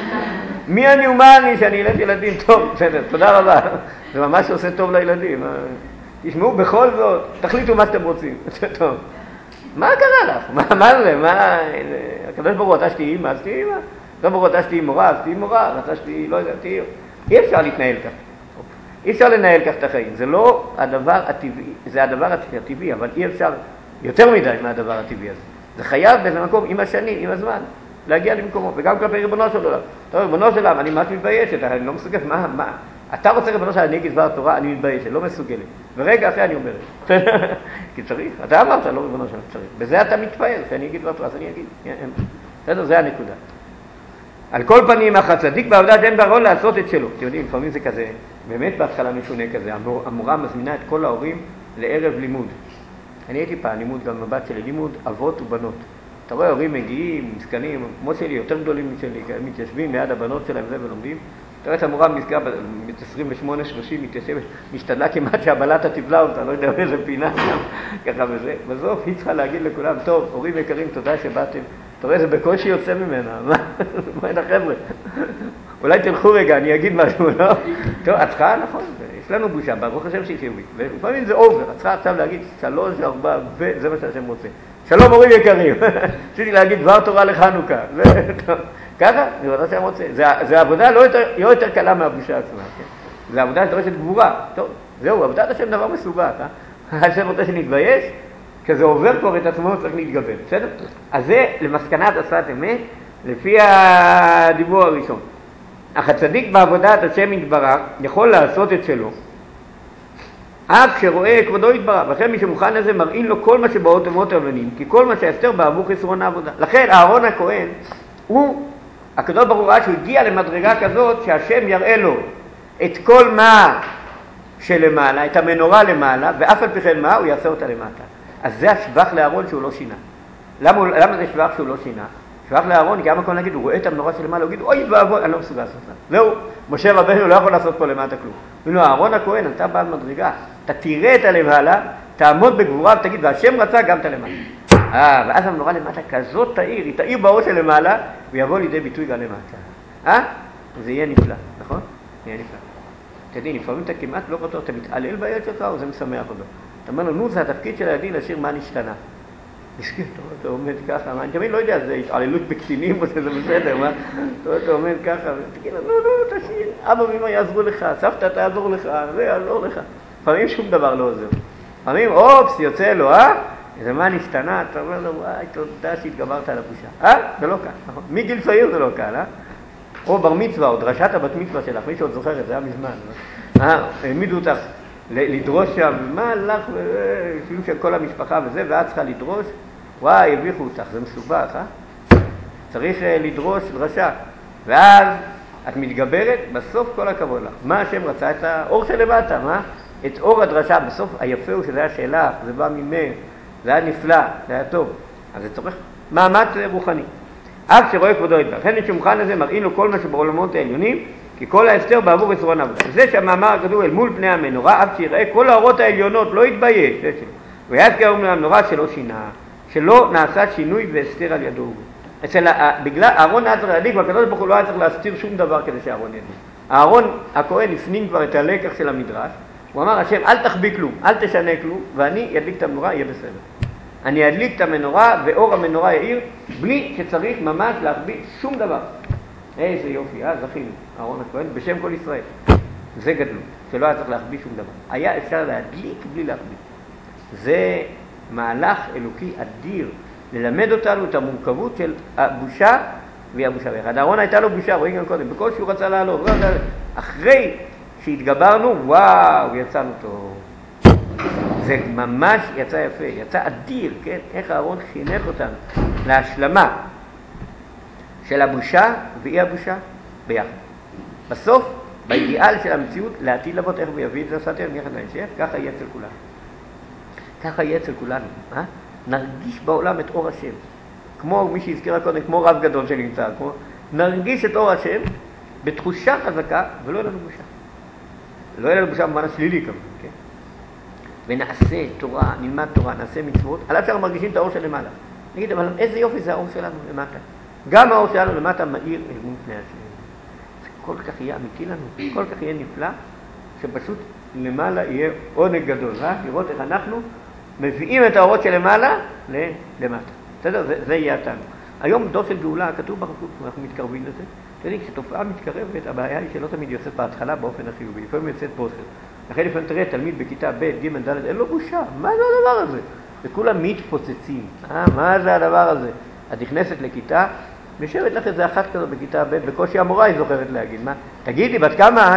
מי אני ומה אני שאני ילד ילדים? טוב, בסדר, תודה רבה. זה ממש עושה טוב לילדים. תשמעו, בכל זאת, תחליטו מה שאתם רוצים. טוב. מה קרה לך? מה זה? מה... הקדוש ברוך הוא רצה שתהיי אמא, אז תהיי אמא. הקדוש ברוך הוא רצה שתהיי מורה, אז תהיי מורה. רצה שתהיי, לא יודע, תהיי... אי אפשר להתנהל כך. אי אפשר לנהל כך את החיים. זה לא הדבר הטבעי, זה הדבר הטבעי, אבל אי אפשר יותר מדי מהדבר הטבעי הזה. זה חייב באיזה מקום, עם השנים, עם הזמן, להגיע למקומו, וגם כלפי ריבונו של עולם. טוב, ריבונו של עולם, אני ממש מתביישת, אני לא מסוגלת, מה? אתה רוצה ריבונו של עולם, אני אגיד דבר התורה, אני מתביישת, לא מסוגלת. ורגע אחרי אני אומרת, כי צריך, אתה אמרת, לא ריבונו של עולם, צריך. בזה אתה מתפעל, שאני אגיד דבר התורה, אז אני אגיד. בסדר, זה הנקודה. על כל פנים, אך הצדיק בעבודה שאין ברון לעשות את שלו. אתם יודעים, לפעמים זה כזה, באמת בהתחלה משונה כזה, המורה מזמינה את כל ההורים לערב לימוד. אני הייתי פעם לימוד גם מבט של לימוד אבות ובנות. אתה רואה, הורים מגיעים, מסכנים, כמו שלי, יותר גדולים משלי, מתיישבים ליד הבנות שלהם זה ולומדים. אתה רואה את המורה מסגר, ב-28-30 מתיישבת, משתדלה כמעט שהבלטה תבלע אותה, לא יודע איזה פינה שם, ככה וזה. בסוף היא צריכה להגיד לכולם, טוב, הורים יקרים, תודה שבאתם. אתה רואה, זה בקושי יוצא ממנה, מה אין החבר'ה? אולי תלכו רגע, אני אגיד משהו, לא? טוב, את צריכה, נכון, יש לנו בושה, ברוך השם שהיא חיובית. ולפעמים זה אובר, את צריכה עכשיו להגיד 3, 4, וזה מה שהשם רוצה. שלום הורים יקרים, רציתי להגיד דבר תורה לחנוכה. ככה, זה מה שהשם רוצה. זה עבודה לא יותר קלה מהבושה עצמה, כן? זה עבודה שדורשת גבורה. טוב, זהו, עבודת השם דבר מסובך, השם רוצה שנתבייש, כשזה עובר כבר את עצמו צריך להתגבר, בסדר? אז זה למסקנת השפת אמת, לפי הדיבור הראשון. אך הצדיק בעבודת השם יתברך יכול לעשות את שלו, אף שרואה כבודו יתברך, לכן מי שמוכן לזה מראים לו כל מה שבאות אומות אבנים, כי כל מה שהסתר בעבור חסרון העבודה. לכן אהרון הכהן, הקדוש ברוך הוא ראה שהוא הגיע למדרגה כזאת שהשם יראה לו את כל מה שלמעלה, את המנורה למעלה, ואף על פי כן מה? הוא יעשה אותה למטה. אז זה השבח לאהרון שהוא לא שינה. למה זה שבח שהוא לא שינה? שבח לאהרון, כי גם הכהן להגיד, הוא רואה את המנורה שלמעלה, הוא יגיד, אוי ואבוי, אני לא מסוגל לעשות אותה. זהו, משה רבנו לא יכול לעשות פה למטה כלום. ואילו אהרון הכהן, אתה בעל מדרגה, אתה תראה את הלמעלה, תעמוד בגבורה ותגיד, והשם רצה גם את הלמעלה. ואז המנורה למטה כזאת תאיר, היא תאיר באור של למעלה, ויבוא לידי ביטוי גם למטה. זה יהיה נפלא, נכון? יהיה נפלא. תדעי, לפעמים אתה כמעט לא רואה, אתה מתעלל בילד שלך, או זה משמח אותו. אתה אומר לו, נו, זה התפקיד של הילדים לשיר מה נשתנה. מסכים, אתה עומד ככה, אני תמיד לא יודע, זה התעללות בקטינים או שזה בסדר, מה? אתה עומד ככה, ותגיד לו, נו, תשאיר, אבא ואמא יעזרו לך, סבתא תעזור לך, זה יעזור לך. לפעמים שום דבר לא עוזר. לפעמים, אופס, יוצא לו, איזה מה נשתנה, אתה אומר לו, וואי, תודה שהתגברת על הבושה. זה לא קל, נכון? מגיל צעיר זה לא קל, או בר מצווה, או דרשת הבת מצווה שלך, מי שעוד זוכרת, זה היה מזמן. העמידו אותך לדרוש שם, מה הלך, שיום של כל המשפחה וזה, ואת צריכה לדרוש, וואי, הביכו אותך, זה מסובך, צריך לדרוש דרשה. ואז את מתגברת, בסוף כל הכבוד לך. מה השם רצה? את האור שלמטה, מה? את אור הדרשה, בסוף היפה הוא שזה היה שלך, זה בא ממך, זה היה נפלא, זה היה טוב, אז זה צורך מאמץ רוחני. אף שרואה כבודו יתברך, לכן שמוכן לזה מראים לו כל מה שבעולמות העליונים, כי כל ההסתר בעבור יסרון עבודה. זה שהמאמר כתוב אל מול פני המנורה, אף שיראה כל האורות העליונות, לא יתבייש, ויזכר אומר למנורה שלא שינה, שלא נעשה שינוי והסתר על ידו. בגלל אהרון היה צריך להדליק, והקדוש ברוך הוא לא היה צריך להסתיר שום דבר כדי שאהרון ידליק. אהרון הכהן הפנים כבר את הלקח של המדרש, הוא אמר, השם, אל תחביא כלום, אל תשנה כלום, ואני אדליק את המנורה, יהיה בסדר. אני אדליק את המנורה, ואור המנורה יאיר, בלי שצריך ממש להחביא שום דבר. איזה יופי, זכינו, אהרון הכהן, בשם כל ישראל. זה גדלות, שלא היה צריך להחביא שום דבר. היה אפשר להדליק בלי להחביא. זה מהלך אלוקי אדיר, ללמד אותנו את המורכבות של הבושה והיא הבושה באחד. אהרון הייתה לו בושה, רואים גם קודם, בכל שהוא רצה לעלות. אחרי שהתגברנו, וואו, יצאנו טוב. זה ממש יצא יפה, יצא אדיר, כן? איך אהרון חינך אותנו להשלמה של הבושה ואי הבושה ביחד. בסוף, באידיאל של המציאות, לעתיד לבוא, איך הוא יביא את זה, עשיתי אני יחד להמשך, ככה יהיה אצל כולנו. ככה יהיה אצל כולנו, נרגיש בעולם את אור השם. כמו מי שהזכירה קודם, כמו רב גדול שנמצא, נרגיש את אור השם בתחושה חזקה, ולא יהיה לנו בושה. לא יהיה לנו בושה במובן השלילי כמובן, כן? ונעשה תורה, נלמד תורה, נעשה מצוות, עליו שאנחנו מרגישים את האור של למעלה. נגיד, אבל איזה יופי זה האור שלנו למטה. גם האור שלנו למטה מאיר אל מול פני השם. זה כל כך יהיה אמיתי לנו, כל כך יהיה נפלא, שפשוט למעלה יהיה עונג גדול, לראות איך אנחנו מביאים את האורות של למעלה למטה. בסדר? זה יהיה התנו. היום דור של גאולה, כתוב בחוק, אנחנו מתקרבים לזה. אתם יודעים, כשתופעה מתקרבת, הבעיה היא שלא תמיד יוצאת בהתחלה באופן החיובי, לפעמים יוצאת בוסר. לכן לפעמים תראה, תלמיד בכיתה ב', ג', ד', אין לו בושה. מה זה הדבר הזה? וכולם מתפוצצים. מה זה הדבר הזה? את נכנסת לכיתה, משבת לך איזה אחת כזו בכיתה ב', בקושי המורה היא זוכרת להגיד. מה? תגידי, בת כמה את?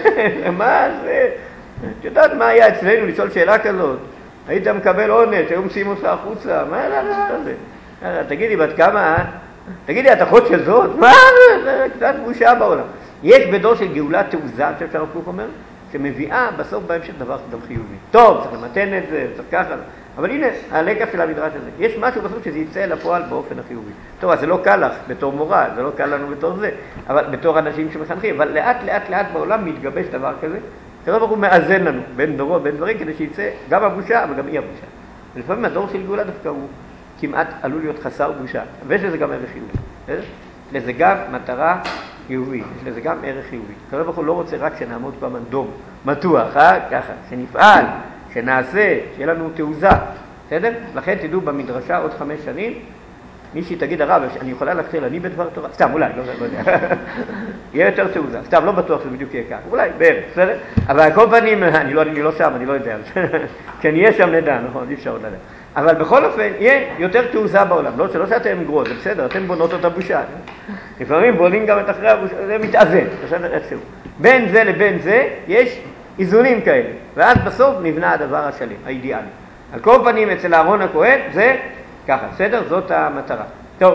מה זה? את יודעת מה היה אצלנו לשאול שאלה כזאת? היית מקבל עונש, היו משיאים אותך החוצה. מה זה הדבר הזה? תגידי, בת כמה את? תגידי, את אחות של זאת? מה זה? קצת בושה בעולם. יש בדור של גאולה תעוזה, שאפשר הפוך אומר, שמביאה בסוף בהמשך דבר גם חיובי. טוב, צריך למתן את זה, צריך ככה. אבל הנה, הלקח של המדרש הזה. יש משהו בסוף שזה יצא לפועל באופן החיובי. טוב, אז זה לא קל לך בתור מורה, זה לא קל לנו בתור זה, אבל בתור אנשים שמחנכים. אבל לאט לאט לאט בעולם מתגבש דבר כזה, כזה הוא מאזן לנו בין דורות, בין דברים, כדי שיצא גם הבושה, אבל גם אי הבושה. ולפעמים הדור של גאולה דווקא הוא כמעט עלול להיות חסר בושה, ויש לזה גם ערך חיובי. יש לזה גם מטרה חיובית, יש לזה גם ערך חיובי. כזה הוא לא רוצה רק שנעמוד פעם דום, מתוח, ככה, שנפעל, שנעשה, שיהיה לנו תעוזה. בסדר? לכן תדעו במדרשה עוד 5 שנים, מישהי תגיד הרב, אני יכולה להתחיל אני בדבר תורה? סתם, אולי, לא יודע. יהיה יותר תעוזה. סתם, לא בטוח שזה בדיוק יהיה כך. אולי, בערך, בסדר? אבל על כל פנים, אני לא שם, אני לא יודע. כשאני אהיה שם נדע, נכון, אי אפשר עוד לדעת. אבל בכל אופן, יהיה יותר תעוזה בעולם. לא שאתם גרועות, זה בסדר, אתם בונות אותה בושה. לפעמים בונים גם את אחרי הבושה, זה מתאזן, בסדר, איכשהו. בין זה לבין זה, יש איזונים כאלה. ואז בסוף נבנה הדבר השלם, האידיאלי. על כל פנים, אצל אהרון הכהן, זה ככה, בסדר? זאת המטרה. טוב,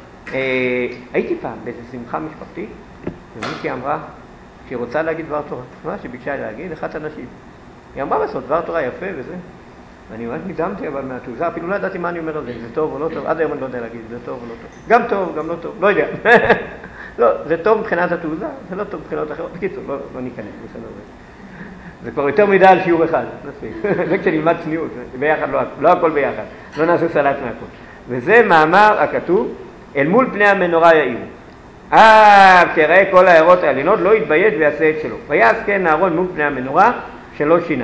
הייתי פעם באיזו שמחה משפחתית, ומישהי אמרה שהיא רוצה להגיד דבר תורה. מה שביקשה להגיד, אחת הנשים. היא אמרה בסוף, דבר תורה יפה וזה. ואני ממש נדהמתי אבל מהתעוזה, אפילו לא ידעתי מה אני אומר על זה, זה טוב או לא טוב, עד היום אני לא יודע להגיד, זה טוב או לא טוב. גם טוב, גם לא טוב, לא יודע. לא, זה טוב מבחינת התעוזה, זה לא טוב מבחינות אחרות. בקיצור, לא ניכנס, בסדר. זה כבר יותר מידע על שיעור אחד, זה כשנלמד צניעות, ביחד, לא הכל ביחד, לא נעשה סלט מהכל. וזה מאמר הכתוב, אל מול פני המנורה יאיר. כשראה כל הערות העליונות, לא יתבייש ויעשה את שלו. ויעש כן אהרון מול פני המנורה, שלא שינה.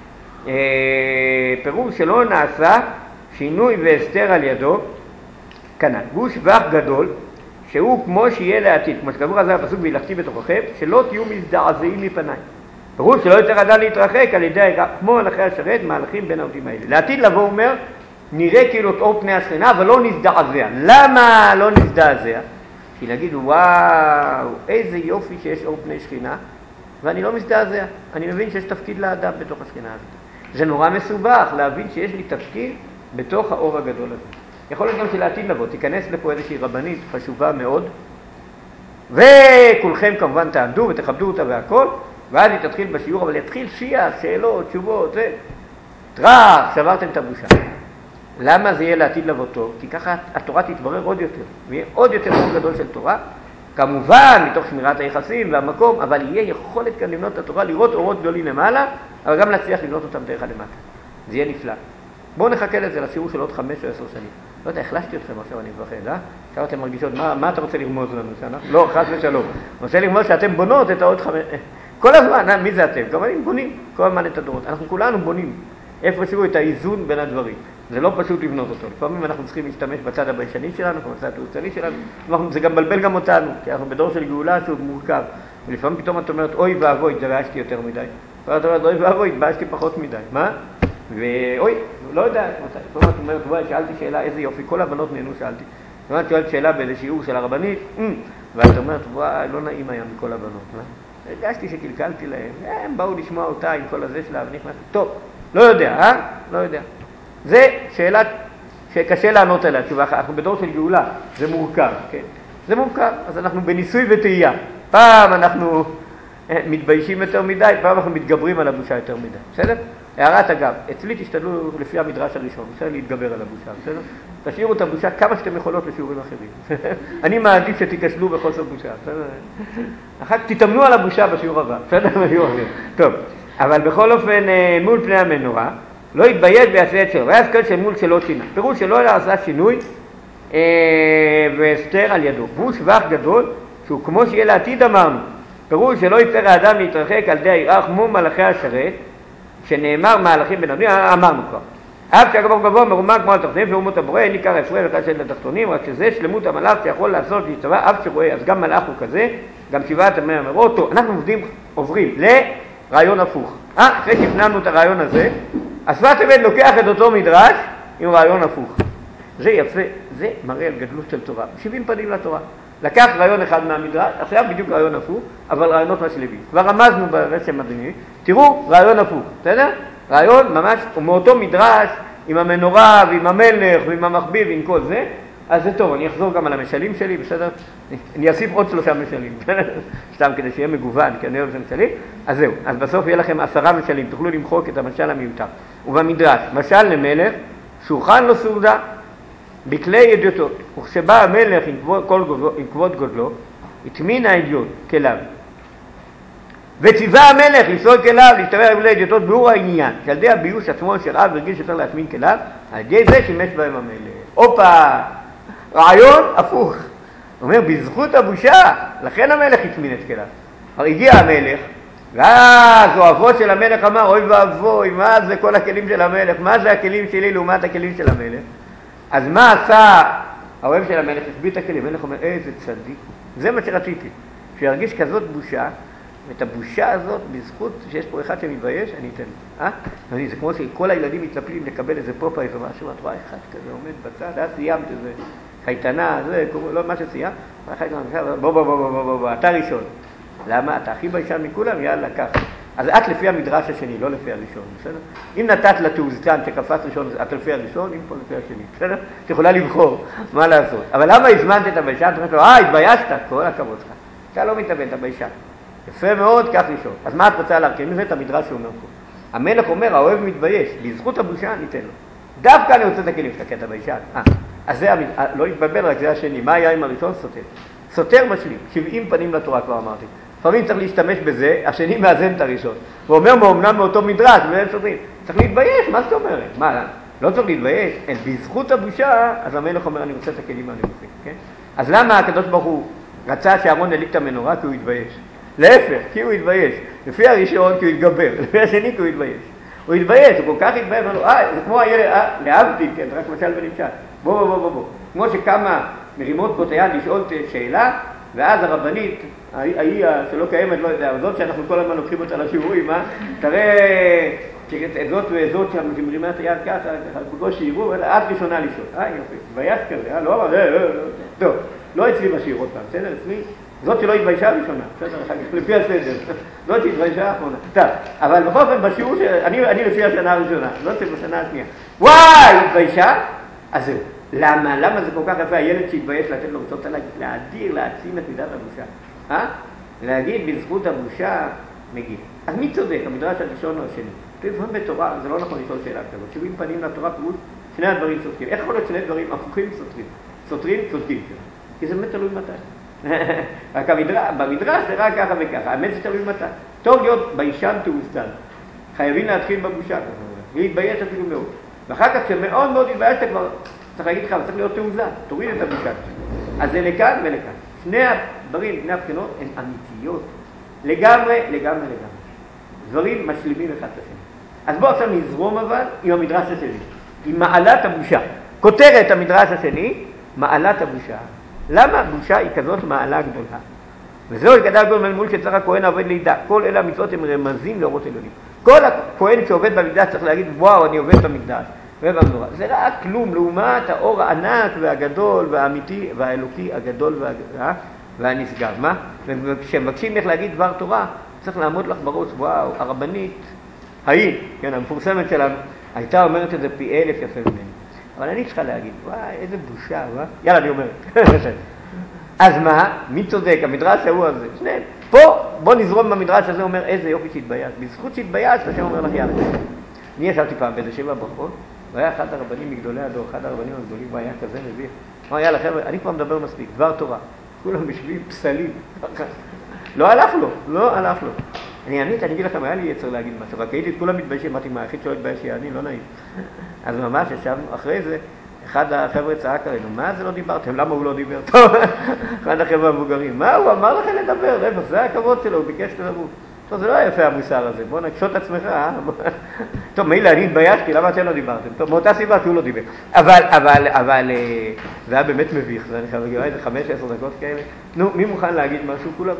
פירוש שלא נעשה שינוי והסתר על ידו, כנ"ל. והוא שבח גדול, שהוא כמו שיהיה לעתיד, כמו שכתוב על זה הפסוק והילכתי בתוככם, שלא תהיו מזדעזעים מפניי. פירוש שלא יותר אדם להתרחק על ידי, כמו הלכי השרת, מהלכים בין העובדים האלה. לעתיד לבוא אומר, נראה כאילו את אור פני השכינה, אבל לא נזדעזע. למה לא נזדעזע? כי נגיד, וואו, איזה יופי שיש אור פני שכינה, ואני לא מזדעזע. אני מבין שיש תפקיד לאדם בתוך השכינה הזאת. זה נורא מסובך להבין שיש לי תפקיד בתוך האור הגדול הזה. יכול להיות גם שלעתיד לבוא, תיכנס לפה איזושהי רבנית חשובה מאוד, וכולכם כמובן תעמדו ותכבדו אותה והכל, ואז היא תתחיל בשיעור, אבל יתחיל שיח, שאלות, תשובות, זה. טראח, שברתם את הבושה. למה זה יהיה לעתיד לבוא טוב? כי ככה התורה תתברר עוד יותר, ויהיה עוד יותר מאוד גדול של תורה, כמובן מתוך שמירת היחסים והמקום, אבל יהיה יכולת כאן לבנות את התורה, לראות אורות גדולים למעלה, אבל גם להצליח לבנות אותם דרך הלמטה. זה יהיה נפלא. בואו נחכה לזה לשיעור של עוד 5 או 10 שנים. לא יודע, החלשתי אתכם עכשיו, אני מפחד, עכשיו אתם מרגישות, מה אתה רוצה לרמוז לנו שנה? לא, חס ושלום. רוצה לרמוז שאתם בונות את העוד 5... כל הזמן, מי זה אתם? גם אני בונים כל הזמן את הדורות. אנחנו כולנו בונים איפשהו את האיזון בין הדברים. זה לא פשוט לבנות אותו. לפעמים אנחנו צריכים להשתמש בצד הביישני שלנו, בצד התאוצני שלנו. זה גם מבלבל גם אותנו, כי אנחנו בדור של גאולה שהוא מורכב. ולפעמים פתאום את אומרת, אוי ואבוי, התביישתי יותר מדי. ואת אומרת, אוי ואבוי, התביישתי פחות מדי. מה? ואוי, לא יודע, לפעמים את אומרת, וואי, שאלתי שאלה, איזה יופי, כל הבנות נהנו שאלתי. לפעמים את שואלת שאלה באיזה שיעור של הרבנית, ואת אומרת, וואי, לא נעים היה מכל הבנות. הרגשתי שקלקלתי להם, הם באו לשמוע אותה עם כל הזה שלה, ונכנס, טוב, לא יודע, לא יודע. זה שאלה שקשה לענות עליה, תשובה אחת, אנחנו בדור של גאולה, זה מורכב, כן? זה מורכב, אז אנחנו בניסוי וטעייה. פעם אנחנו מתביישים יותר מדי, פעם אנחנו מתגברים על הבושה יותר מדי, בסדר? הערת אגב, אצלי תשתדלו לפי המדרש הראשון, אפשר להתגבר על הבושה, בסדר? תשאירו את הבושה כמה שאתם יכולות לשיעורים אחרים. אני מעדיף שתיכשלו בחוסר בושה, בסדר? אחר כך תתאמנו על הבושה בשיעור הבא, בסדר? טוב, אבל בכל אופן, מול פני המנורה, לא יתבייש ויעשה את שלו, והיה סקל של מול שלא שינה. פירוש שלא עשה שינוי והסתר על ידו. והוא שבח גדול, שהוא כמו שיהיה לעתיד אמרנו. פירוש שלא יצטרך האדם להתרחק על די הירח כמו מלאכי השרת, שנאמר מהלכים בין אבנים, אמרנו כבר. אף שהגבור גבוה מרומם כמו התחתונים, ואומות הבורא, אין עיקר הפרע וכאלה של התחתונים, רק שזה שלמות המלאך שיכול לעשות להצטווה, אף שרואה, אז גם מלאך הוא כזה, גם שבעת המאה אמרות, טוב, אנחנו עוברים לרעיון הפוך. אחרי שהפנמנו את הרעיון הזה, השפת אמת לוקח את אותו מדרש עם רעיון הפוך. זה יפה, זה מראה על גדלות של תורה. 70 פנים לתורה. לקח רעיון אחד מהמדרש, עכשיו בדיוק רעיון הפוך, אבל רעיונות משלימים. כבר רמזנו ברשם מדעי, תראו רעיון הפוך, בסדר? רעיון ממש, מאותו מדרש, עם המנורה ועם המלך ועם המחביא ועם כל זה, אז זה טוב, אני אחזור גם על המשלים שלי, בסדר? אני אוסיף עוד 3 משלים, סתם כדי שיהיה מגוון, כי אני אוהב את המשלים. אז זהו, אז בסוף יהיה לכם 10 משלים, תוכלו למחוק את המשל המיותר. ובמדרש, משל למלך, שולחן לו סעודה, בכלי ידיעותו, וכשבא המלך עם כבוד גודלו, התמין האדיוט כליו. וציווה המלך לסעוד כליו, להשתמש בכלי ידיעותות ביאור העניין, שעל ידי הביוש עצמו שרב והרגיש שצריך להטמין כליו, על ידי זה שימש בהם המלך. הופה, רעיון הפוך. הוא אומר, בזכות הבושה, לכן המלך התמין את כליו. הרי הגיע המלך, ואז אוהבו של המלך אמר, אוי ואבוי, מה זה כל הכלים של המלך? מה זה הכלים שלי לעומת הכלים של המלך? אז מה עשה האוהב של המלך? החביא את הכלים. המלך אומר, איזה צדיק. זה מה שרציתי. שירגיש כזאת בושה, ואת הבושה הזאת, בזכות שיש פה אחד שמתבייש, אני אתן לו. זה כמו שכל הילדים מתלפלים לקבל איזה פופאי ומשהו, את רואה אחד כזה עומד בצד, אז סיימת איזה חייטנה, זה, לא מה שסיימת, בוא, אתה ראשון. למה? אתה הכי ביישן מכולם, יאללה, ככה. אז את לפי המדרש השני, לא לפי הראשון, בסדר? אם נתת לתעוזתן שקפץ ראשון, את לפי הראשון, אם פה לפי השני, בסדר? את יכולה לבחור מה לעשות. אבל למה הזמנת את הביישן? אתה אומר לו, התביישת, כל הכבוד לך. אתה לא מתאבד, אתה ביישן. יפה מאוד, כך ראשון. אז מה את רוצה להרכיב? מזה את המדרש שאומר פה. המלך אומר, האוהב מתבייש, בזכות הבושה ניתן לו. דווקא אני רוצה את הכלים שלך, כי אתה ביישן. אז זה, לא להתבלבל, רק זה השני. מה היה עם הראשון? סותר. סותר משלים. 70 פנים לתורה, כבר אמרתי. לפעמים צריך להשתמש בזה, השני מאזן את הראשון. הוא אומר, מאומנם מאותו מדרש, והם סותרים. צריך להתבייש, מה זאת אומרת? מה, לא צריך להתבייש? אין, בזכות הבושה, אז המלך אומר, אני רוצה את הכלים הנמוכים, כן? אז למה הקדוש ברוך הוא רצה שאהרון ידליק את המנורה? כי הוא התבייש. להפך, כי הוא התבייש. לפי הראשון, כי הוא התגבר. לפי השני, כי הוא התבייש. הוא התבייש, הוא כל כך התבייש, אמר לו, זה כמו הילד, להבדיל, כן, רק משל ונמשל. בוא. כמו שכמה מרימות פה את היד לשאול שאלה, ואז הרבנית, ההיא שלא קיימת, לא יודע, זאת שאנחנו כל הזמן לוקחים אותה לשיעורים, תראה את זאת וזאת שמרימה את היד ככה, כבודו שיערו, את ראשונה לשאול. יופי, התבייש כזה, לא, טוב, לא אצלי בשיעור עוד פעם, בסדר? אצלי, זאת שלא התביישה ראשונה, בסדר? לפי הסדר, זאת שהתביישה האחרונה. טוב, אבל בכל זאת בשיעור, אני לפי השנה הראשונה, זאת שבשנה השנייה. וואי, התביישה? אז זהו. למה זה כל כך יפה? הילד שהתבייש לתת לו רוצה להאדיר, להעצים את מידת הבושה. להגיד בזכות הבושה, מגיע. אז מי צודק, המדרש הראשון או השני? לפעמים בתורה זה לא נכון לשאול שאלה כזאת. 70 פנים לתורה פירוש, שני הדברים צודקים. איך יכול להיות שני דברים הפוכים סותרים? סותרים, צודקים. כי זה באמת תלוי מתי. רק במדרש זה רק ככה וככה. האמת זה תלוי מתי. טוב להיות ביישן תאוזן. חייבים להתחיל בבושה, להתבייש אפילו מאוד. ואחר כך שמאוד מאוד התביישת כבר, צריך להגיד לך, צריך להיות תאוזן. תוריד את הבושה. אז זה לכאן ולכאן. שני הדברים, שני הבחינות, הן אמיתיות. לגמרי. דברים משלימים אחד את השני. אז בואו עכשיו נזרום אבל עם המדרש השני, עם מעלת הבושה. כותרת המדרש השני, מעלת הבושה. למה בושה היא כזאת מעלה גדולה? וזהו גדל גדול מלמול שצריך הכהן העובד לידע. כל אלה המצוות הם רמזים לאורות אלוהים. כל הכהן שעובד במקדש צריך להגיד, וואו, אני עובד במקדש. ובמנורה. זה רק כלום לעומת האור הענק והגדול והאמיתי והאלוקי הגדול והנשגב. מה? וכשמבקשים איך להגיד דבר תורה, צריך לעמוד לך בראש, וואו, הרבנית, כן, המפורסמת שלנו, הייתה אומרת את זה פי 1000 יפה ממני. אבל אני צריכה להגיד, וואי, איזה בושה, יאללה, אני אומרת. אז מה? מי צודק? המדרש ההוא הזה. שניהם. פה, בוא נזרום במדרש הזה, אומר, איזה יופי שהתבייש. בזכות שהתבייש, השם אומר לך, יאללה. אני ישבתי פעם באיזה 7 ברכות, והיה אחד הרבנים מגדולי הדור, אחד הרבנים הגדולים, והיה כזה מביך. אמר, יאללה, חבר'ה, אני כבר מדבר מספיק, דבר תורה. כולם בשביל פסלים. לא הלך לו. אני אגיד לכם, היה לי יצר להגיד משהו, רק הייתי את כולם מתביישים, אמרתי, מה, היחיד שלא התבייש יהיה אני, לא נעים. אז ממש ישבנו, אחרי זה, אחד החבר'ה צעק עלינו, מה זה לא דיברתם? למה הוא לא דיבר? טוב, אחד החבר'ה המבוגרים, מה הוא אמר לכם לדבר? רבע, זה הכבוד שלו, הוא ביקש שתדברו. טוב, זה לא היה יפה המוסר הזה, בוא נקשוט עצמך, טוב, מילא, אני התביישתי, למה אתם לא דיברתם? טוב, מאותה סיבה שהוא לא דיבר. אבל זה היה באמת מביך, זה אני חייב להגיד, איזה 5-10 דקות כאלה. נו, מי מוכן להגיד משהו? כולם,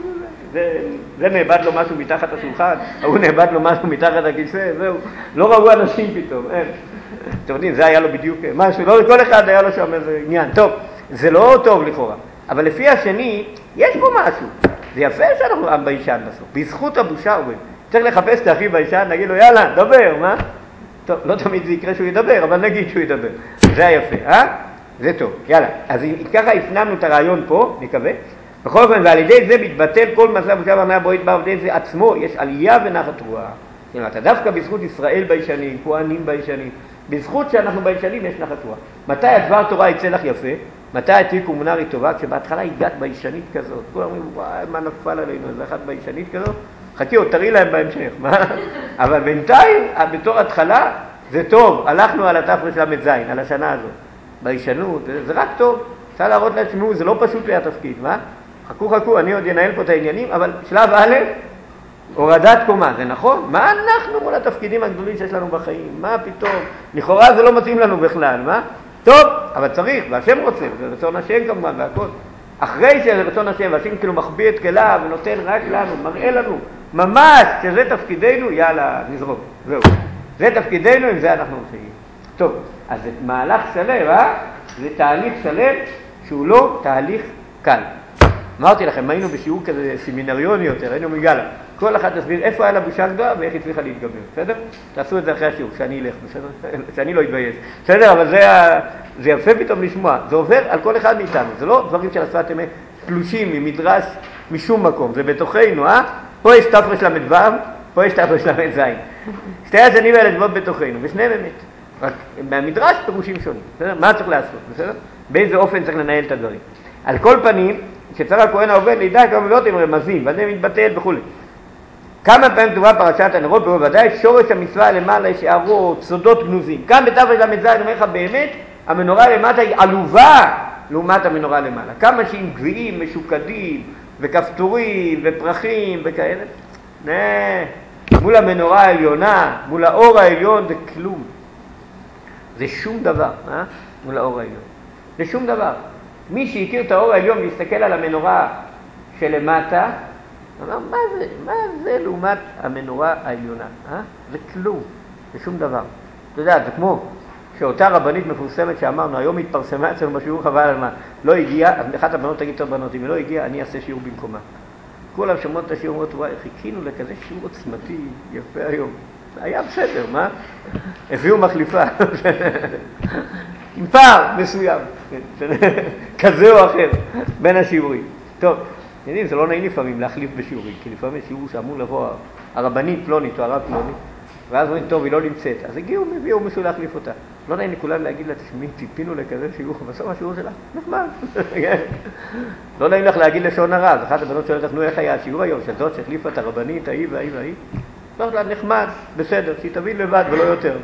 זה נאבד לו משהו מתחת השולחן, הוא נאבד לו משהו מתחת הכיסא, זהו. לא ראו אנשים פתאום, אין. אתם יודעים, זה היה לו בדיוק משהו, לא כל אחד היה לו שם איזה עניין. טוב, זה לא טוב לכאורה, אבל לפי השני, יש פה משהו. זה יפה שאנחנו עם ביישן בסוף. בזכות הבושה הוא צריך לחפש את האחי ביישן, נגיד לו, יאללה, דבר, מה? טוב, לא תמיד זה יקרה שהוא ידבר, אבל נגיד שהוא ידבר. זה היפה, זה טוב, יאללה. אז ככה הפנמנו את הרעיון פה, נקווה. בכל אופן, ועל ידי זה מתבטל כל מעשה הבושה והנאה בועט בעובדי זה עצמו, יש עלייה ונחת רוח. אתה דווקא בזכות ישראל ביישנים, כהנים ביישנים, בזכות שאנחנו ביישנים יש נחת רוח. מתי הדבר תורה יצא לך יפה? מתי תהיי קומונרי טובה? כשבהתחלה הגעת ביישנית כזאת. כולם אומרים, וואי, מה נפל עלינו? זה אחת ביישנית כזאת? חכי, עוד תראי להם בהמשך. אבל בינתיים, בתור התחלה, זה טוב. הלכנו על התרל"ז, על השנה הזאת. ביישנות, זה רק טוב. אפשר להראות לעצמו, זה לא פשוט לי התפקיד, מה? חכו, אני עוד ינהל פה את העניינים, אבל שלב א', הורדת קומה, זה נכון? מה אנחנו מול התפקידים הגדולים שיש לנו בחיים? מה פתאום? לכאורה זה לא מתאים לנו בכלל, מה? טוב, אבל צריך, והשם רוצה, זה רצון השם כמובן, והכל. אחרי שזה רצון השם, והשם כאילו מחביא את כליו ונותן רק לנו, מראה לנו, ממש, שזה תפקידנו, יאללה, נזרוק, זהו. זה תפקידנו, עם זה אנחנו הולכים. טוב, אז זה מהלך שלם, זה תהליך שלם שהוא לא תהליך קל. אמרתי לכם, היינו בשיעור כזה סמינריוני יותר, היינו מגלה. כל אחד תסביר איפה היה לה בושה גדולה ואיך היא צריכה להתגבר, בסדר? תעשו את זה אחרי השיעור, שאני אלך, בסדר? שאני לא אתבייש. בסדר, אבל זה יפה פתאום לשמוע. זה עובר על כל אחד מאיתנו. זה לא דברים של השפת אמת תלושים ממדרש משום מקום. זה בתוכנו, פה יש תפרש למדו, פה יש תפרש למד זין. שתי השנים האלה דבות בתוכנו, ושניהם אמת. רק מהמדרש פירושים שונים, בסדר? מה צריך לעשות, בסדר? באיזה אופן צריך לנהל את הדברים. על כל פנים, כשצריך הכהן העובד לידע כמה מילות הם רמזים, וזה מתבטל וכו'. כמה פעמים כתובה פרשת הנרות, בוודאי שורש המצווה למעלה יש הערות, סודות גנוזים. כאן בתרל"ז אני אומר לך באמת, המנורה למטה היא עלובה לעומת המנורה למעלה. כמה שהיא גביעים, משוקדים, וכפתורים, ופרחים, וכאלה. מול המנורה העליונה, מול האור העליון, זה כלום. זה שום דבר, מול האור העליון. זה שום דבר. מי שהכיר את האור העליון והסתכל על המנורה שלמטה, אמר, מה זה לעומת המנורה העליונה? זה כלום, זה שום דבר. אתה יודע, זה כמו שאותה רבנית מפורסמת שאמרנו, היום התפרסמה אצלנו בשיעור חבל על מה, לא הגיע, אז אחת הבנות תגיד טוב בנות, אם היא לא הגיעה, אני אעשה שיעור במקומה. כולם שמות את השיעור, אומרות, וואי, חיכינו לכזה שיעור עוצמתי, יפה היום. היה בסדר, מה? הביאו מחליפה. עם פער מסוים, כזה או אחר, בין השיעורים. טוב, אתם יודעים, זה לא נעים לפעמים להחליף בשיעורים, כי לפעמים שיעור שאמור לבוא הרבנית פלונית או הרב פלוני, ואז אומרים, טוב, היא לא נמצאת. אז הביאו מישהו להחליף אותה. לא נעים לכולם להגיד לה, תשמעי, ציפינו לכזה שיעור, בסוף השיעור שלה, נחמד. לא נעים לך להגיד לשון הרע, אז אחת הבנות שואלת לך, נו, איך היה השיעור היום, שזאת שהחליפה את הרבנית, ההיא וההיא וההיא? אמרת לה, נחמד, בסדר, שהיא תבין לבד ולא יותר.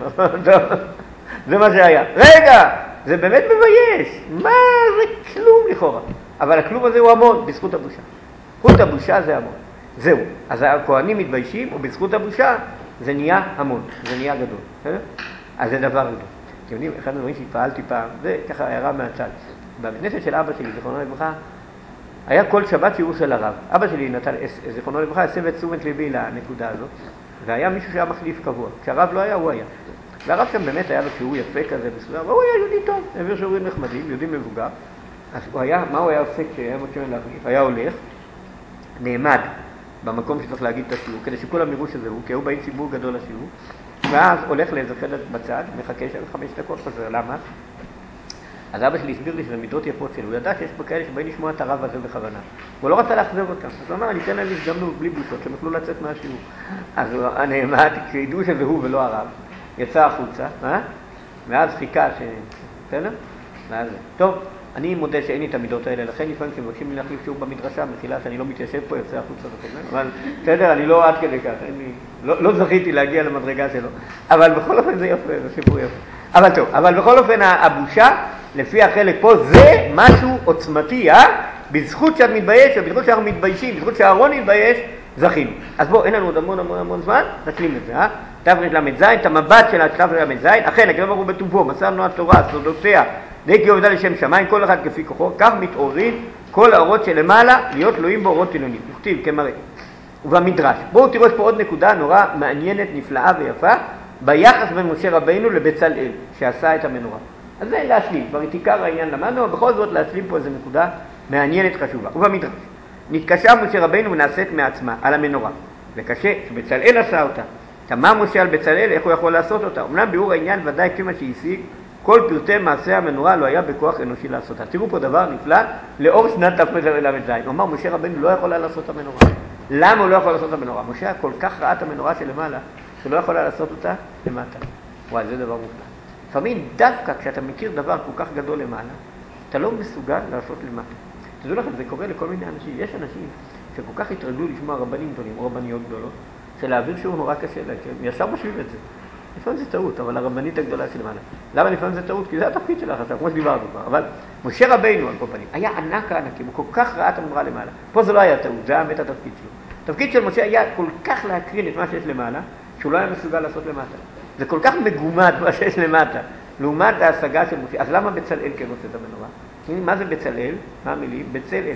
זה מה שהיה. רגע, זה באמת מבייש. מה, זה כלום לכאורה. אבל הכלום הזה הוא המון, בזכות הבושה. זכות הבושה זה המון. זהו. אז הכהנים מתביישים, ובזכות הבושה זה נהיה המון, זה נהיה גדול. אז זה דבר גדול. אתם יודעים, אחד הדברים שהתפעלתי פעם, זה ככה הערה מהצד. בבית כנסת של אבא שלי, זיכרונו לברכה, היה כל שבת שיעור של הרב. אבא שלי נתן, זיכרונו לברכה, הסב את תשומת ליבי לנקודה הזאת, והיה מישהו שהיה מחליף קבוע. כשהרב לא היה, הוא היה. והרב שם באמת היה לו שיעור יפה כזה מסוים, והוא היה יהודי טוב, העביר שיעורים נחמדים, יהודי מבוגר. אז הוא היה, מה הוא היה עושה כשהיה מוצאים להחליף? היה הולך, נעמד במקום שצריך להגיד את השיעור, כדי שכולם יראו שזה הוא, כי הוא באים ציבור גדול לשיעור, ואז הולך לאיזה חדר בצד, מחכה שם 5 דקות חוזר, למה? אז אבא שלי הסביר לי שזה מידות יפות שלו, הוא ידע שיש פה כאלה שבאים לשמוע את הרב הזה בכוונה. הוא לא רצה להחזר אותם, אז הוא אמר, אני אתן להם הזדמנות בלי בושות, שהם יוכלו לצאת מהשיעור. אז הוא נעמד, כשידעו שזה הוא ולא הרב, יצא החוצה, ואז חיכה בסדר? ואז טוב, אני מודה שאין לי את המידות האלה, לכן לפעמים כשמבקשים לי להחליף שיעור במדרשה, מחילה שאני לא מתיישב פה, יוצא החוצה וכו', אבל בסדר, אני לא עד כדי כך, לא זכיתי להגיע למדרגה שלו, אבל בכל אופן זה יפה, זה סיפור יפה. אבל טוב, אבל בכל אופן הבושה, לפי החלק פה, זה משהו עוצמתי, בזכות שאת מתבייש, בזכות שאנחנו מתביישים, בזכות שהארון מתבייש, זכינו. אז בואו, אין לנו עוד המון זמן, נשלים את זה, תרל"ז, את המבט של תרל"ז, אכן, הקדוש ברוך הוא בטובו, מסר לנו התורה, סודותיה, די כי עובדה לשם שמיים, כל אחד כפי כוחו, כך מתעוררים כל האורות שלמעלה, להיות תלויים באורות עליונים. וכתיב כמראה. ובמדרש, בואו תראו, יש פה עוד נקודה נורא מעניינת, נפלאה ויפה, ביחס בין משה רבינו לבצלאל, שעשה את המנורה. אז זה להשלים, כבר את עיקר העניין למדנו, אבל בכל זאת להשלים פה איזו נקודה מעניינת חשובה. ובמדרש, נתקשה משה רבינו ונעשית מעצמה על המנורה, וקשה שבצלאל עשה אותה. תמה משה על בצלאל, איך הוא יכול לעשות אותה? אמנם ביאור העניין ודאי כמה שהשיג, כל פרטי מעשה המנורה לא היה בכוח אנושי לעשותה. תראו פה דבר נפלא, לאור שנת תרל"ז. הוא אמר, משה רבינו לא יכול לעשות את המנורה. למה הוא לא יכול לעשות את המנורה? משה היה כל כך ראה את המנורה שלמעלה, שלא יכול לעשות אותה למטה. וואי, זה דבר מופלא. לפעמים דווקא כשאתה מכיר דבר כל כך גדול למעלה, אתה לא מסוגל לעשות למטה. תדעו לכם, זה קורה לכל מיני אנשים. יש אנשים שכל כך התרגלו לשמוע רבנים גדולים או רבניות גדולות, שלהעביר שיעור נורא קשה להם, הם ישר משלים את זה. לפעמים זה טעות, אבל הרבנית הגדולה שלמעלה. למה לפעמים זה טעות? כי זה התפקיד שלך עכשיו, כמו שדיברנו כבר. אבל משה רבינו, על כל פנים, היה ענק הענקים, הוא כל כך ראה את המנורה למעלה. פה זה לא היה טעות, זה היה באמת התפקיד שלו. התפקיד של משה היה כל כך להקרין את מה שיש למעלה, שהוא לא היה מסוגל לעשות למטה. זה כל כך מגומד מה שיש למטה, לעומת ההשגה של משה. אז למה בצלאל כן עושה את המנורה? מה זה בצלאל? מה המילים? בצלאל.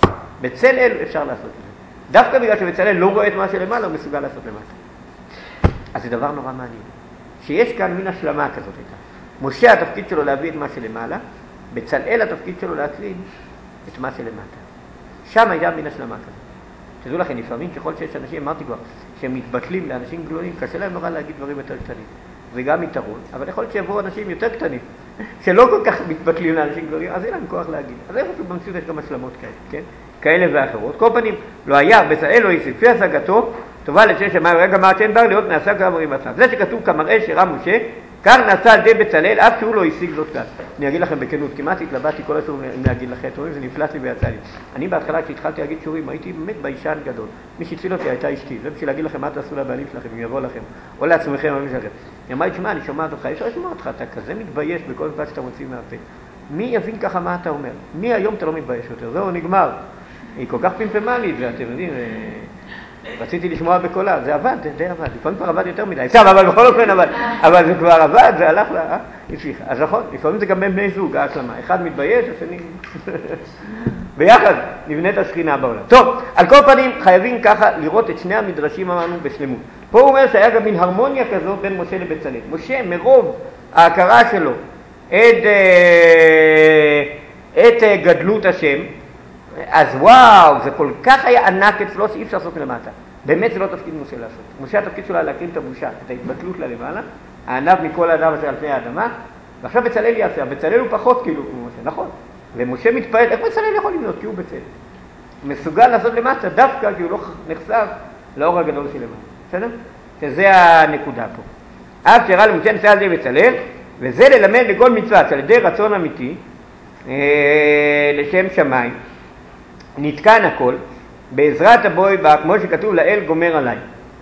בצלאל אפשר לעשות את זה. דווקא בגלל שבצלאל לא רואה את מה שלמעלה, הוא מסוגל לעשות למטה. אז זה דבר נורא מעניין. שיש כאן מין השלמה כזאת הייתה. משה התפקיד שלו להביא את מה שלמעלה, בצלאל התפקיד שלו להקרין את מה שלמטה. שם היה מין השלמה כזאת. תדעו לכם, לפעמים ככל שיש אנשים, אמרתי כבר, שהם מתבטלים לאנשים גדולים, קשה להם נורא להגיד דברים יותר קטנים. זה גם יתרון, אבל יכול להיות שיבואו אנשים יותר קטנים, שלא כל כך מתבטלים לאנשים גדולים, אז אין להם כוח להגיד. אז איפה במציאות יש גם השלמות כאלה, כן? כאלה ואחרות. כל פנים, לא היה, בצלאל לא יסיף, לפי השגתו, טובה לשם שמיים, רגע מה שאין בר להיות נעשה כמרים עצמם. זה שכתוב כמראה שראה משה, כך נעשה על די בצלאל, אף שהוא לא השיג זאת כאן. אני אגיד לכם בכנות, כמעט התלבטתי כל השור להגיד לכם, אתם רואים, זה נפלט לי ויצא לי. אני בהתחלה כשהתחלתי להגיד שיעורים, הייתי באמת ביישן גדול. מי שהציל אותי הייתה אשתי, זה בשביל להגיד לכם מה תעשו לבעלים שלכם, אם יבוא לכם, או לעצמכם, או משלכם. היא אמרה לי, תשמע, אני שומעת אותך, יש לשמוע אותך, אתה כזה מתבייש בכל דבר שאתה מוציא מהפה. מי יבין ככה מה אתה אומר? מי היום אתה לא מתבייש יותר? זהו, נגמר. היא כל כך פמפמה לי את זה, אתם יודעים, רציתי לשמוע בקולה, זה עבד, די עבד, לפעמים כבר עבד יותר מדי, סתם, אבל בכל אופן עבד, אבל זה כבר עבד, זה הלך לה, הצליחה. אז נכון, לפעמים זה גם בין בני זוג, ההשלמה, אחד מתבייש, השני, ביחד נבנה את השכינה בעולם. טוב, על כל פנים חייבים ככה לראות את שני המדרשים אמרנו בשלמות. פה הוא אומר שהיה גם מין הרמוניה כזאת בין משה לבצלאל. משה, מרוב ההכרה שלו את גדלות השם, אז וואו, זה כל כך היה ענק אצלו שאי אפשר לעשות למטה. באמת זה לא תפקיד משה לעשות. משה התפקיד שלו להקרין את הבושה, את ההתבטלות לה למעלה, הענב מכל האדם אשר על פני האדמה, ועכשיו בצלאל יעשה, בצלאל הוא פחות כאילו כמו משה, נכון. ומשה מתפעל, איך בצלאל יכול לבנות? כי הוא בצלאל. מסוגל לעשות למטה דווקא כי הוא לא נחשף לאור הגדול שלמטה. בסדר? שזה הנקודה פה. אף שראה למשה נשא על זה בצלאל, וזה ללמד לכל מצווה שעל ידי רצון אמיתי לשם שמיים. נתקן הכל בעזרת הבוי בה, כמו שכתוב לאל גומר עליי.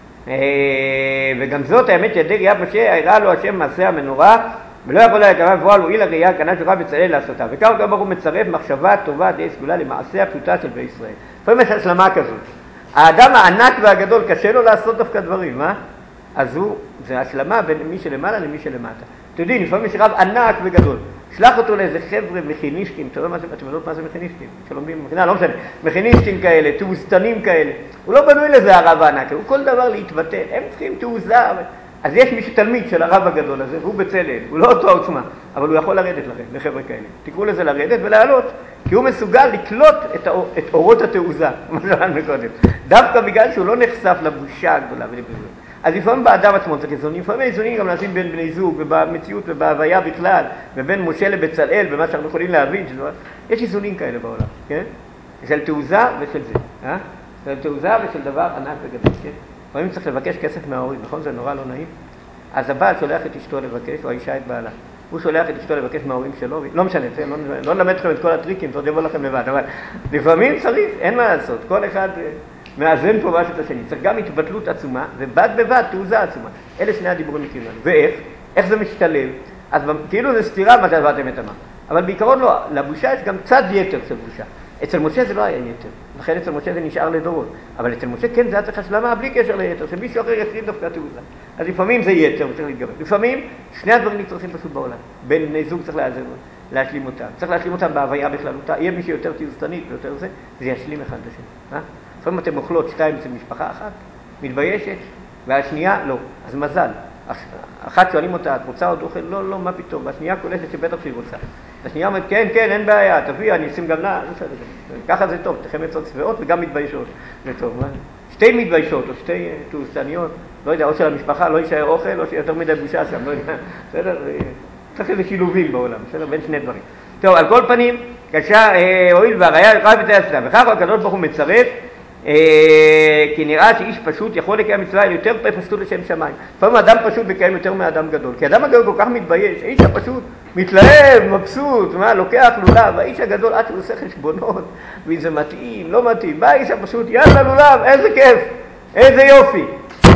וגם זאת האמת שידי ראיית משה הראה לו השם מעשה המנורה, ולא יכול לה לקרב בועה לו אילה ראייה כנף שלך בצלאל לעשותה. וכך כל ברוך הוא מצרף מחשבה טובה די סגולה למעשה הפשוטה של בית ישראל. לפעמים יש השלמה כזאת. האדם הענק והגדול קשה לו לעשות דווקא דברים, מה? אז זה השלמה בין מי שלמעלה למי שלמטה. אתם יודעים, לפעמים יש רב ענק וגדול. שלח אותו לאיזה חבר'ה מכיניסטים, אתם יודעות מה זה מכיניסטים? שלומדים במכינה, לא משנה. מכיניסטים כאלה, תעוזתנים כאלה. הוא לא בנוי לזה הרב הענק, הוא כל דבר להתבטא. הם צריכים תעוזה. אז יש מישהו תלמיד של הרב הגדול הזה, והוא בצלאל, הוא לא אותו עוצמה, אבל הוא יכול לרדת לכם, לחבר'ה כאלה. תקראו לזה לרדת ולעלות, כי הוא מסוגל לקלוט את אורות התעוזה, מה שאמרנו מקודם. דווקא בגלל שהוא לא נחשף לבושה הגדולה ולבזות. אז לפעמים באדם עצמו צריך איזונים, לפעמים איזונים גם נעשים בין בני זוג, ובמציאות ובהוויה בכלל, ובין משה לבצלאל, במה שאנחנו יכולים להבין, יש איזונים כאלה בעולם, כן? של תעוזה ושל זה, של תעוזה ושל דבר ענק וגדול, כן? לפעמים צריך לבקש כסף מההורים, נכון? זה נורא לא נעים. אז הבעל שולח את אשתו לבקש, או האישה את בעלה. הוא שולח את אשתו לבקש מההורים שלו, לא משנה, לא נלמד לכם את כל הטריקים, זה עוד יבוא לכם לבד, אבל לפעמים צריך, אין מה לעשות, כל אחד מאזן פה משהו את השני. צריך גם התבטלות עצומה, ובד בבד תעוזה עצומה. אלה שני הדיבורים מכירים לנו. ואיך? איך זה משתלב? אז כאילו זה סתירה מה שעברת אמת אמר. אבל בעיקרון לא, לבושה יש גם צד יתר של בושה. אצל משה זה לא היה יתר, לכן אצל משה זה נשאר לדורות. אבל אצל משה כן זה היה צריך השלמה בלי קשר ליתר, שמישהו אחר יקרין דווקא תעוזה. אז לפעמים זה יתר וצריך להתגבר. לפעמים שני הדברים נצרכים פשוט בעולם. בין בני זוג צריך להשלים אותם. צריך להשלים אותם בהוויה בכללותה. יהיה מישהו יותר תעוזתנית ויותר זה ישלים אחד לשני. לפעמים אתם אוכלות שתיים אצל משפחה אחת, מתביישת, והשנייה לא. אז מזל. אחת שואלים אותה, את רוצה עוד אוכל? לא, לא, מה פתאום? והשנייה קולטת שבטח שהיא רוצה. השנייה אומרת, כן, כן, אין בעיה, תביא, אני אשים גם לה. ככה זה טוב, תכם עצות צבעות וגם מתביישות. זה טוב. שתי מתביישות או שתי תעוזתניות, לא יודע, או של המשפחה לא יישאר אוכל, או שיותר מדי בושה שם, לא יודע. בסדר? צריך איזה שילובים בעולם, בסדר? בין שני דברים. טוב, על כל פנים, קשה, הואיל והראיה יقرב את העצלה, וכך הקדוש ברוך הוא מצרף, כי נראה שאיש פשוט יכול לקיים מצווה יותר פשוט לשם שמיים. לפעמים אדם פשוט מקיים יותר מאדם גדול, כי אדם הגדול כל כך מתבייש, האיש הפשוט מתלהב, מבסוט, לוקח לולב, האיש הגדול עד שהוא עושה חשבונות, ואם זה מתאים, לא מתאים, בא האיש הפשוט, יאללה לולב, איזה כיף, איזה יופי.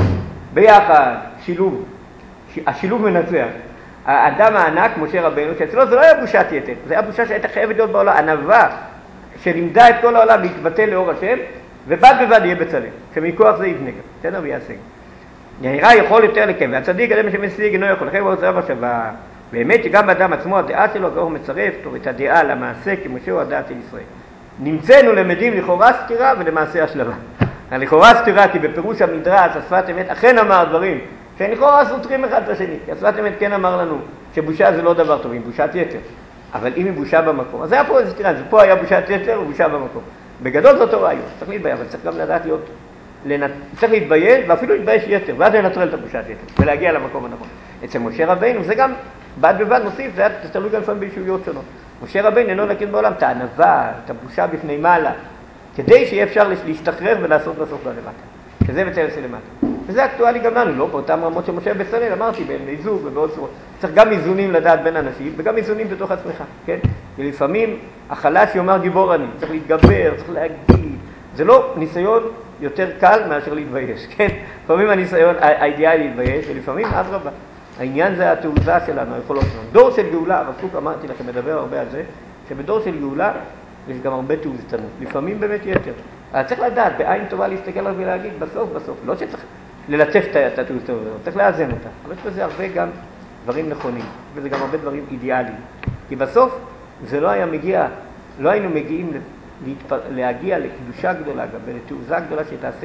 ביחד, שילוב, השילוב מנצח. האדם הענק, משה רבנו, שאצלו זה לא היה בושת יתר, זה היה בושה שהייתה חייבת להיות בעולם, ענווה שלימדה את כל העולם להתבטא לאור השם, ובד בבד יהיה בצלאל, שמכוח זה יבנה גם, בסדר? ויעשה. נראה יכול יותר לקיים, והצדיק אדם שמשיג אינו יכול, לכן הוא עוזר בשווה. באמת שגם באדם עצמו הדעה שלו, והוא מצרף את הדעה למעשה כמו שהוא הדעה של ישראל. נמצאנו למדים לכאורה סתירה ולמעשה השלמה. לכאורה סתירה כי בפירוש המדרש, השפת אמת אכן אמר דברים, שלכאורה סותרים אחד את השני, כי השפת אמת כן אמר לנו שבושה זה לא דבר טוב, היא בושת יתר. אבל אם היא בושה במקום, אז היה פה איזה סתירה, פה היה בושת יתר ובושה במקום. בגדול זה אותו רעיון, צריך להתבייש, אבל צריך גם לדעת להיות, צריך להתבייש ואפילו להתבייש יתר, ואז לנטרל את הבושת יתר, ולהגיע למקום הנכון. אצל משה רבינו זה גם, בד בבד נוסיף, זה תלוי גם לפעמים בישויות שונות. משה רבינו אינו להכיר בעולם את הענווה, את הבושה בפני מעלה, כדי שיהיה אפשר להשתחרר ולעשות בסוף למטה. שזה בצלאל שלמטה. וזה אקטואלי גם לנו, לא באותם רמות של משה בצלאל, אמרתי, בני זוג ובעוד צורות. צריך גם איזונים לדעת בין אנשים, וגם איזונים בתוך עצמך, כן? ולפעמים החלש יאמר גיבור אני, צריך להתגבר, צריך להגיד. זה לא ניסיון יותר קל מאשר להתבייש, כן? לפעמים הניסיון האידיאלי להתבייש, ולפעמים אדרבה. העניין זה התעוזה שלנו, היכולות שלנו. דור של גאולה, הרב קוק אמרתי לכם, מדבר הרבה על זה, שבדור של גאולה יש גם הרבה תעוזתנות, לפעמים באמת יתר. אז צריך לדעת, בעין טובה להסתכל עליו ולהגיד, בסוף, לא שצריך ללטף את התעוזתנות, צריך לאזן אותה. אבל יש בזה הרבה גם דברים נכונים, וזה גם הרבה דברים אידיאליים. כי בסוף זה לא היה מגיע, לא היינו מגיעים להגיע לקדושה גדולה, גם לתעוזה גדולה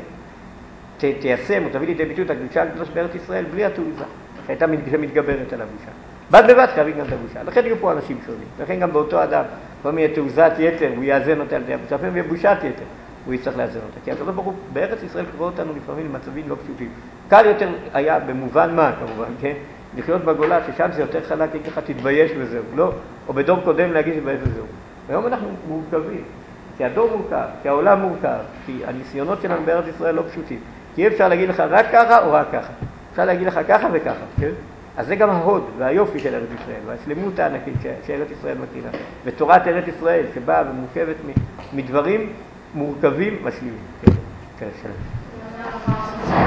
שתיישם או תביא לידי ביטוי את הקדושה הגדולה שבארץ ישראל בלי התעוזה, שהייתה מתגברת על הבושה. בד בבד חייבים גם את הבושה. לכן יהיו פה אנשים שונים. לכן גם באותו אדם, פעם יהיה תעוזת יתר, הוא יאזן אותה על ידי הבושה, פעם יהיה בושת יתר, הוא יצטרך לאזן אותה. כי הקדוש ברוך הוא בארץ ישראל קרוא אותנו לפעמים למצבים לא פשוטים. קל יותר היה במובן מה כמובן, כן? לחיות בגולה, ששם זה יותר חלק, ככה תתבייש וזהו, לא? או בדור קודם להגיד תתבייש וזהו. היום אנחנו מורכבים. כי הדור מורכב, כי העולם מורכב, כי הניסיונות שלנו בארץ ישראל לא פשוטים. כי אפשר להגיד לך רק ככה או רק ככה. אפשר להגיד לך ככה וככה, כן? אז זה גם ההוד והיופי של ארץ ישראל, והשלמות הענקית שארץ ישראל מקרינה. ותורת ארץ ישראל שבאה ומורכבת מדברים מורכבים משלימים. כן, כן, שלום.